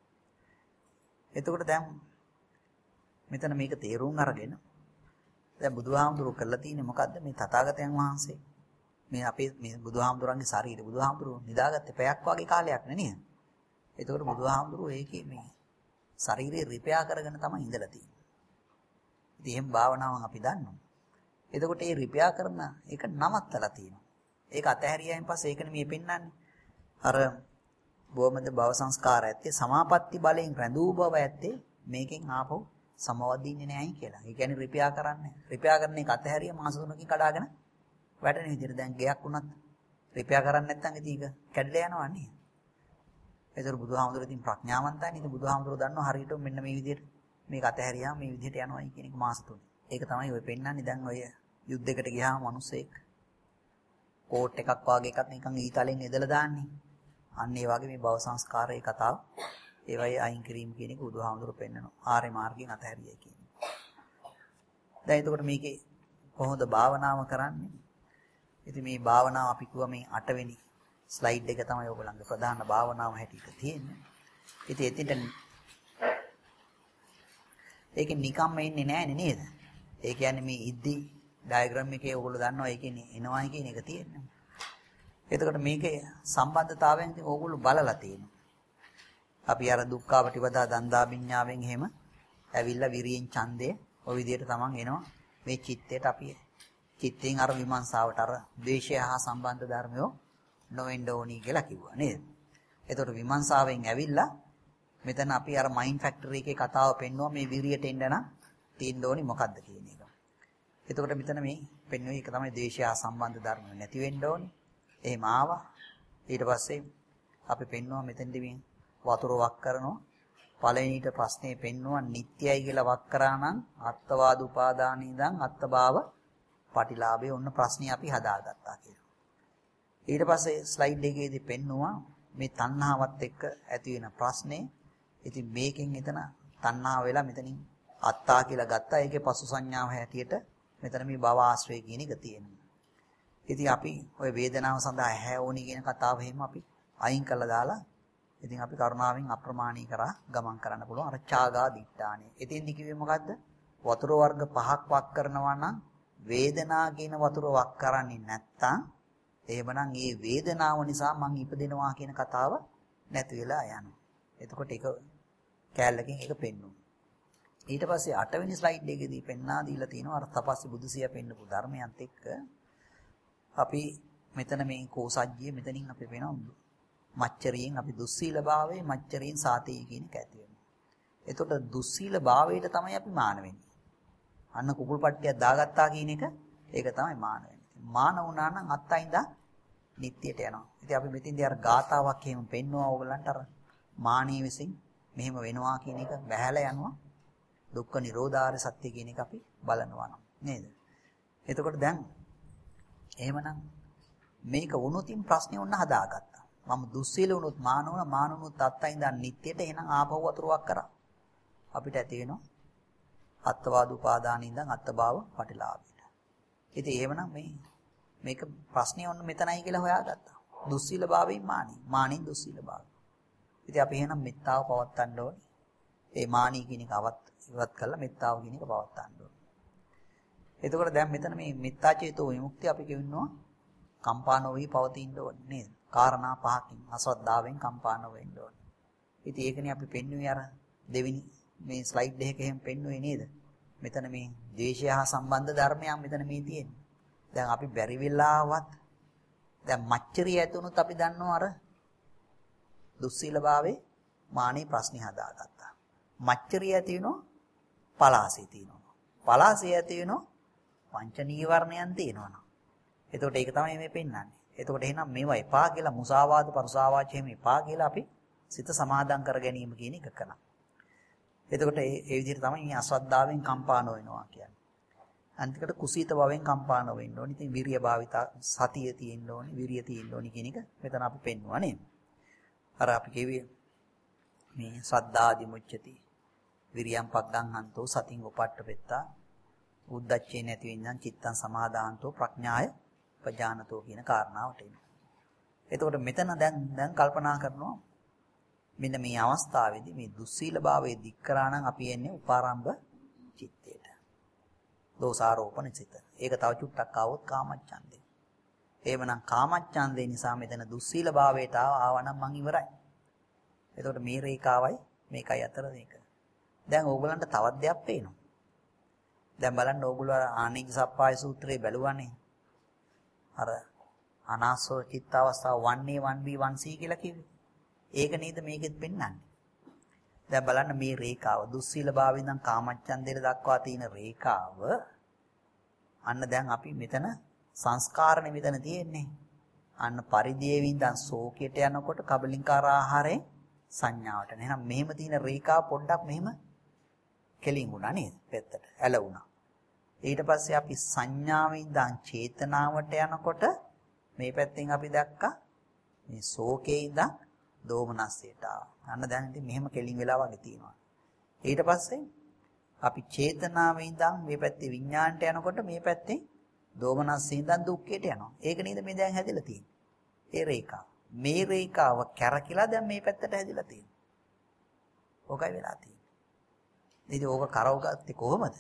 එතකොට දැන් මෙතන මේක තේරුම් අරගෙන දැන් බුදුහාමුදුරුවෝ කරලා තියෙන්නේ මොකද්ද මේ තථාගතයන් වහන්සේ මේ අපේ මේ බුදුහාමුදුරන්ගේ ශරීරය බුදුහාමුදුරුවෝ නිදාගත්තේ පැයක් වගේ කාලයක් නේ නේද? එතකොට බුදුහාමුදුරුවෝ ඒකේ මේ ශරීරය රිපෙයා කරගෙන තමයි ඉඳලා තියෙන්නේ. ඉතින් එහෙම භාවනාවන් අපි දන්නවා. එතකොට මේ රිපෙයා කරන එක නවත්තලා තියෙනවා. ඒක අතහැරියායින් පස්සේ ඒකනේ මේ පෙන්වන්නේ. අර බොමද භව සංස්කාර ඇත්තේ සමාපatti බලයෙන් රැඳූ බව ඇත්තේ මේකෙන් ආපහු සමවදින්නේ නැහැයි කියලා. ඒ කියන්නේ රිපෙයා කරන්නේ. රිපෙයා කරන එක අතහැරිය මාස තුනකින් කඩාගෙන වැටෙන විදිහට දැන් ගෙයක් වුණත් රිපෙයා කරන්නේ නැත්නම් ඉතින් ඒක කැඩලා යනවා නේ. ඒතර බුදුහාමුදුරුවෝ ඉතින් ප්‍රඥාවන්තයි නේද? බුදුහාමුදුරුවෝ දන්නවා හරියට මෙන්න මේ විදිහට මේක අතහැරියාම මේ විදිහට යනවායි කියන එක මාස තුනේ. ඒක තමයි ඔය පෙන්නන්නේ. දැන් ඔය යුද්ධයකට ගියාම මිනිස්සෙක් කෝට් එකක් වාගේ එකක් නිකන් ඊතලෙන් එදලා දාන්නේ. අන්න ඒ වගේ මේ භව සංස්කාරයේ කතාව ඒවයි අයින් කිරීම කියන එක බුදුහාමුදුරුවෝ පෙන්නනවා. ආර්ය මාර්ගයෙන් අතහැරියයි කියන්නේ. දැන් එතකොට මේකේ කොහොමද භාවනාව කරන්නේ? ඉතින් මේ භාවනාව අපි කිව්වා මේ අට වෙනි ස්ලයිඩ් එක තමයි ඔයගොල්ලන්ගේ ප්‍රධාන භාවනාව හැටියට තියෙන්නේ. ඉතින් එතින්ට ඒක නිකම්ම එන්නේ නැහැනේ නේද? ඒ කියන්නේ මේ ඉද්දි ඩයග්‍රෑම් එකේ ඔයගොල්ලෝ දන්නවා ඒකේ එනවා කියන එක තියෙන්නේ. එතකොට මේකේ සම්බන්ධතාවයෙන් ඉතින් ඕගොල්ලෝ බලලා තියෙනවා. අපි අර දුක්ඛාපටිපදා දන්දාභිඥාවෙන් එහෙම ඇවිල්ලා විරියෙන් ඡන්දේ ඔය විදිහට තමන් එනවා මේ චිත්තයට අපි චිත්තෙන් අර විමර්ශාවට අර ද්වේෂය හා සම්බන්ධ ධර්මයෝ නොවෙන්න ඕනි කියලා කිව්වා නේද? එතකොට විමර්ශාවෙන් ඇවිල්ලා මෙතන අපි අර මයින්ඩ් ෆැක්ටරි එකේ කතාව පෙන්නුවා මේ විරියට එන්න නම් තියෙන්න ඕනි මොකද්ද කියන එක. එතකොට මෙතන මේ පෙන්වුවේ ඒක තමයි ද්වේෂය හා සම්බන්ධ ධර්ම නැති වෙන්න ඕනි. එහෙම ආවා. ඊට පස්සේ අපි පෙන්නුවා මෙතෙන්දි මේ වතුර වක් කරනවා. පළවෙනිට ප්‍රශ්නේ පෙන්නුවා නිට්ටයයි කියලා වක් කරා නම් අත්වාද උපාදාන ඉඳන් අත්භාව පටිලාභේ ඔන්න ප්‍රශ්නේ අපි හදාගත්තා කියලා. ඊට පස්සේ ස්ලයිඩ් එකේදී පෙන්නුවා මේ තණ්හාවත් එක්ක ඇති වෙන ප්‍රශ්නේ ඉතින් මේකෙන් එතන තණ්හාව වෙලා මෙතනින් අත්තා කියලා ගත්තා. ඒකේ පසු සංඥාව හැටියට මෙතන මේ භව ආශ්‍රය කියන එක තියෙනවා. ඉතින් අපි ওই වේදනාව සඳහා ඇහැ ඕනි කියන කතාව එහෙම අපි අයින් කළා දාලා ඉතින් අපි කරුණාවෙන් අප්‍රමාණී කරා ගමන් කරන්න පුළුවන් අර ඡාගා දිට්ඨානෙ. ඉතින්දි කිව්වේ මොකද්ද? වතුර වර්ග පහක් වක් කරනවා නම් වේදනා කියන වතුර වක් කරන්නේ නැත්තම් එහෙමනම් මේ වේදනාව නිසා මං ඉපදෙනවා කියන කතාව නැති වෙලා යනවා. එතකොට ඒක කැලලකින් ඒක පෙන්වනවා. ඊට පස්සේ අට වෙනි ස්ලයිඩ් එකේදී පෙන්වා දීලා තියෙනවා අර තපස්සේ බුදුසිය පෙන්නපු ධර්මයන්ත් එක්ක අපි මෙතන මේ කෝසජ්ජිය මෙතනින් අපි වෙනවා මච්චරියෙන් අපි දුස්සීල භාවයේ මච්චරියෙන් සාතී කියන එක ඇති වෙනවා. එතකොට දුස්සීල භාවයට තමයි අපි මාන වෙන්නේ. අන්න කුකුල් පට්ටියක් දාගත්තා කියන එක ඒක තමයි මාන වෙන්නේ. මාන වුණා නම් අත්තයින්දා නිට්ටියට යනවා. ඉතින් අපි මෙතින්දී අර ගාතාවක් එහෙම පෙන්නවා ඕගලන්ට අර මානී විසින් මෙහෙම වෙනවා කියන එක බහැලා යනවා. දුක්ඛ නිරෝධාර සත්‍ය කියන එක අපි බලනවා නේද? එතකොට දැන් එහෙමනම් මේක වුණොතින් ප්‍රශ්නේ ඔන්න හදාගත්තා. මම දුස්සීල වුණොත් මාන වුණා මාන වුණොත් අත්තයින්දා නිට්ටියට එහෙනම් ආපහු වතුරක් කරා. අපිට ඇති වෙනවා අත්වාද උපාදානින් ඉඳන් අත්භාව පටිලාභයට. ඉතින් එහෙමනම් මේ මේක ප්‍රශ්නේ ඔන්න මෙතනයි කියලා හොයාගත්තා. දුස්සීල භාවයෙන් මානි. මානින් දුස්සීල භාවය. ඉතින් අපි එහෙනම් මෙත්තාව පවත්වන්න ඕනේ. ඒ මානී කියන එක අවත් ඉවත් කරලා මෙත්තාව කියන එක පවත්වන්න ඕනේ. එතකොට දැන් මෙතන මේ මෙත්තා චේතෝ විමුක්තිය අපි කියනවා කම්පා නොවි පවතින්න ඕනේ නේද? කාරණා පහකින් අසද්ධාවෙන් කම්පා නොවෙන්න ඕනේ. ඉතින් ඒකනේ අපි පෙන්වුවේ අර දෙවෙනි මේ ස්ලයිඩ් එකක එහෙම පෙන්වුවේ නේද? මෙතන මේ ද්වේෂය හා සම්බන්ධ ධර්මයන් මෙතන මේ තියෙන්නේ. දැන් අපි බැරි වෙලාවත් දැන් මච්චරිය ඇතුණුත් අපි දන්නවා අර දුස්සීලභාවයේ මානේ ප්‍රශ්නේ හදාගත්තා. මච්චරිය ඇති වෙනවා පලාසී තියෙනවා. පලාසී ඇති වෙනවා පංච නීවරණයන් තියෙනවා. එතකොට ඒක තමයි මේ පෙන්වන්නේ. එතකොට එහෙනම් මේවා එපා කියලා මුසාවාද පරුසාවාච එහෙම එපා කියලා අපි සිත සමාදම් කර ගැනීම කියන එක කරනවා. එතකොට ඒ ඒ විදිහට තමයි මේ අස්වද්දාවෙන් කම්පා නොවෙනවා කියන්නේ. අන්තිකට කුසීත භවෙන් කම්පා නොවෙන්න ඕනේ. ඉතින් විරිය භාවිතා සතිය තියෙන්න ඕනේ, විරිය තියෙන්න ඕනේ කියන එක මෙතන අපි පෙන්වුවා නේද? අර අපි කියුවේ මේ සද්දාදි මුච්චති. විරියම් පග්ගං හන්තෝ සතින් උපට්ඨපෙත්තා. උද්දච්චේ නැති වෙනනම් චිත්තං සමාදාහන්තෝ ප්‍රඥාය පජානතෝ කියන කාරණාවට එනවා. එතකොට මෙතන දැන් දැන් කල්පනා කරනවා මෙන්න මේ අවස්ථාවේදී මේ දුස්සීල භාවයේ දික් කරා නම් අපි එන්නේ උපාරම්භ චිත්තයට. දෝසාරෝපණ චිත්ත. ඒක තව චුට්ටක් ආවොත් කාමච්ඡන්දේ. එහෙමනම් කාමච්ඡන්දේ නිසා මෙතන දුස්සීල භාවයට ආවනම් මං ඉවරයි. එතකොට මේ රේඛාවයි මේකයි අතර මේක. දැන් ඕගලන්ට තවත් දෙයක් පේනවා. දැන් බලන්න ඕගොල්ලෝ ආනික සප්පාය සූත්‍රයේ බැලුවානේ. අර අනාසව චිත්ත අවස්ථාව one A one B one C කියලා කිව්වේ. ඒක නේද මේකෙත් පෙන්වන්නේ. දැන් බලන්න මේ රේඛාව දුස්සීල භාවයෙන් ඉඳන් කාමච්ඡන්දයට දක්වා තියෙන රේඛාව අන්න දැන් අපි මෙතන සංස්කාරනේ මෙතන තියෙන්නේ. අන්න පරිදේවින් ඉඳන් ශෝකයට යනකොට කබලින්කාර ආහාරයෙන් සංඥාවට. එහෙනම් මෙහෙම තියෙන රේඛාව පොඩ්ඩක් මෙහෙම කෙලින් වුණා නේද? පැත්තට ඇලුණා. ඊට පස්සේ අපි සංඥාවෙන් ඉඳන් චේතනාවට යනකොට මේ පැත්තෙන් අපි දැක්කා මේ ශෝකේ ඉඳන් දෝමනස්සයට ආවා. අන්න දැන් ඉතින් මෙහෙම කෙලින් වෙලා වගේ තියෙනවා. ඊට පස්සේ අපි චේතනාවෙන් ඉඳන් මේ පැත්තේ විඥාණයට යනකොට මේ පැත්තේ දෝමනස්සේ ඉඳන් දුක්ඛයට යනවා. ඒක නේද මේ දැන් හැදිලා තියෙන්නේ. ඒ රේඛාව. මේ රේඛාව කැරකිලා දැන් මේ පැත්තට හැදිලා තියෙනවා. ඕකයි වෙලා තියෙන්නේ. ඉතින් ඕක කරවගත්තේ කොහොමද?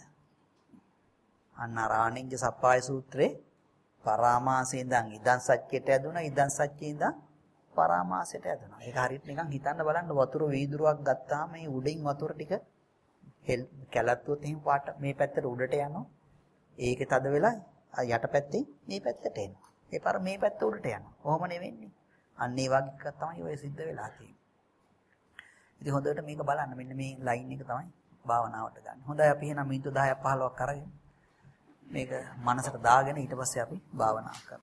අන්න රාණින්ගේ සප්පාය සූත්‍රයේ පරාමාසයෙන් ඉඳන් ඉදන් සත්‍යයට ඇදුණා, ඉදන් සත්‍යයෙන් ඉඳන් පරාමාසයට ඇදුණා. ඒක හරියට නිකන් හිතන්න බලන්න වතුර වීදුරුවක් ගත්තාම මේ උඩින් වතුර ටික කැලත්තුවත් එහෙම පාට මේ පැත්තට උඩට යනවා. ඒකේ තද වෙලා යටපැත්තෙන් මේ පැත්තට එනවා. ඒ පාර මේ පැත්ත උඩට යනවා. කොහොම නෙවෙන්නේ? අන්න ඒ වගේ එකක් තමයි ඔය සිද්ධ වෙලා තියෙන්නේ. ඉතින් හොඳට මේක බලන්න මෙන්න මේ ලයින් එක තමයි භාවනාවට ගන්න. හොඳයි අපි එහෙනම් මිනිත්තු දහයක් පහළොවක් අරගෙන මේක මනසට දාගෙන ඊට පස්සේ අපි භාවනා කරමු.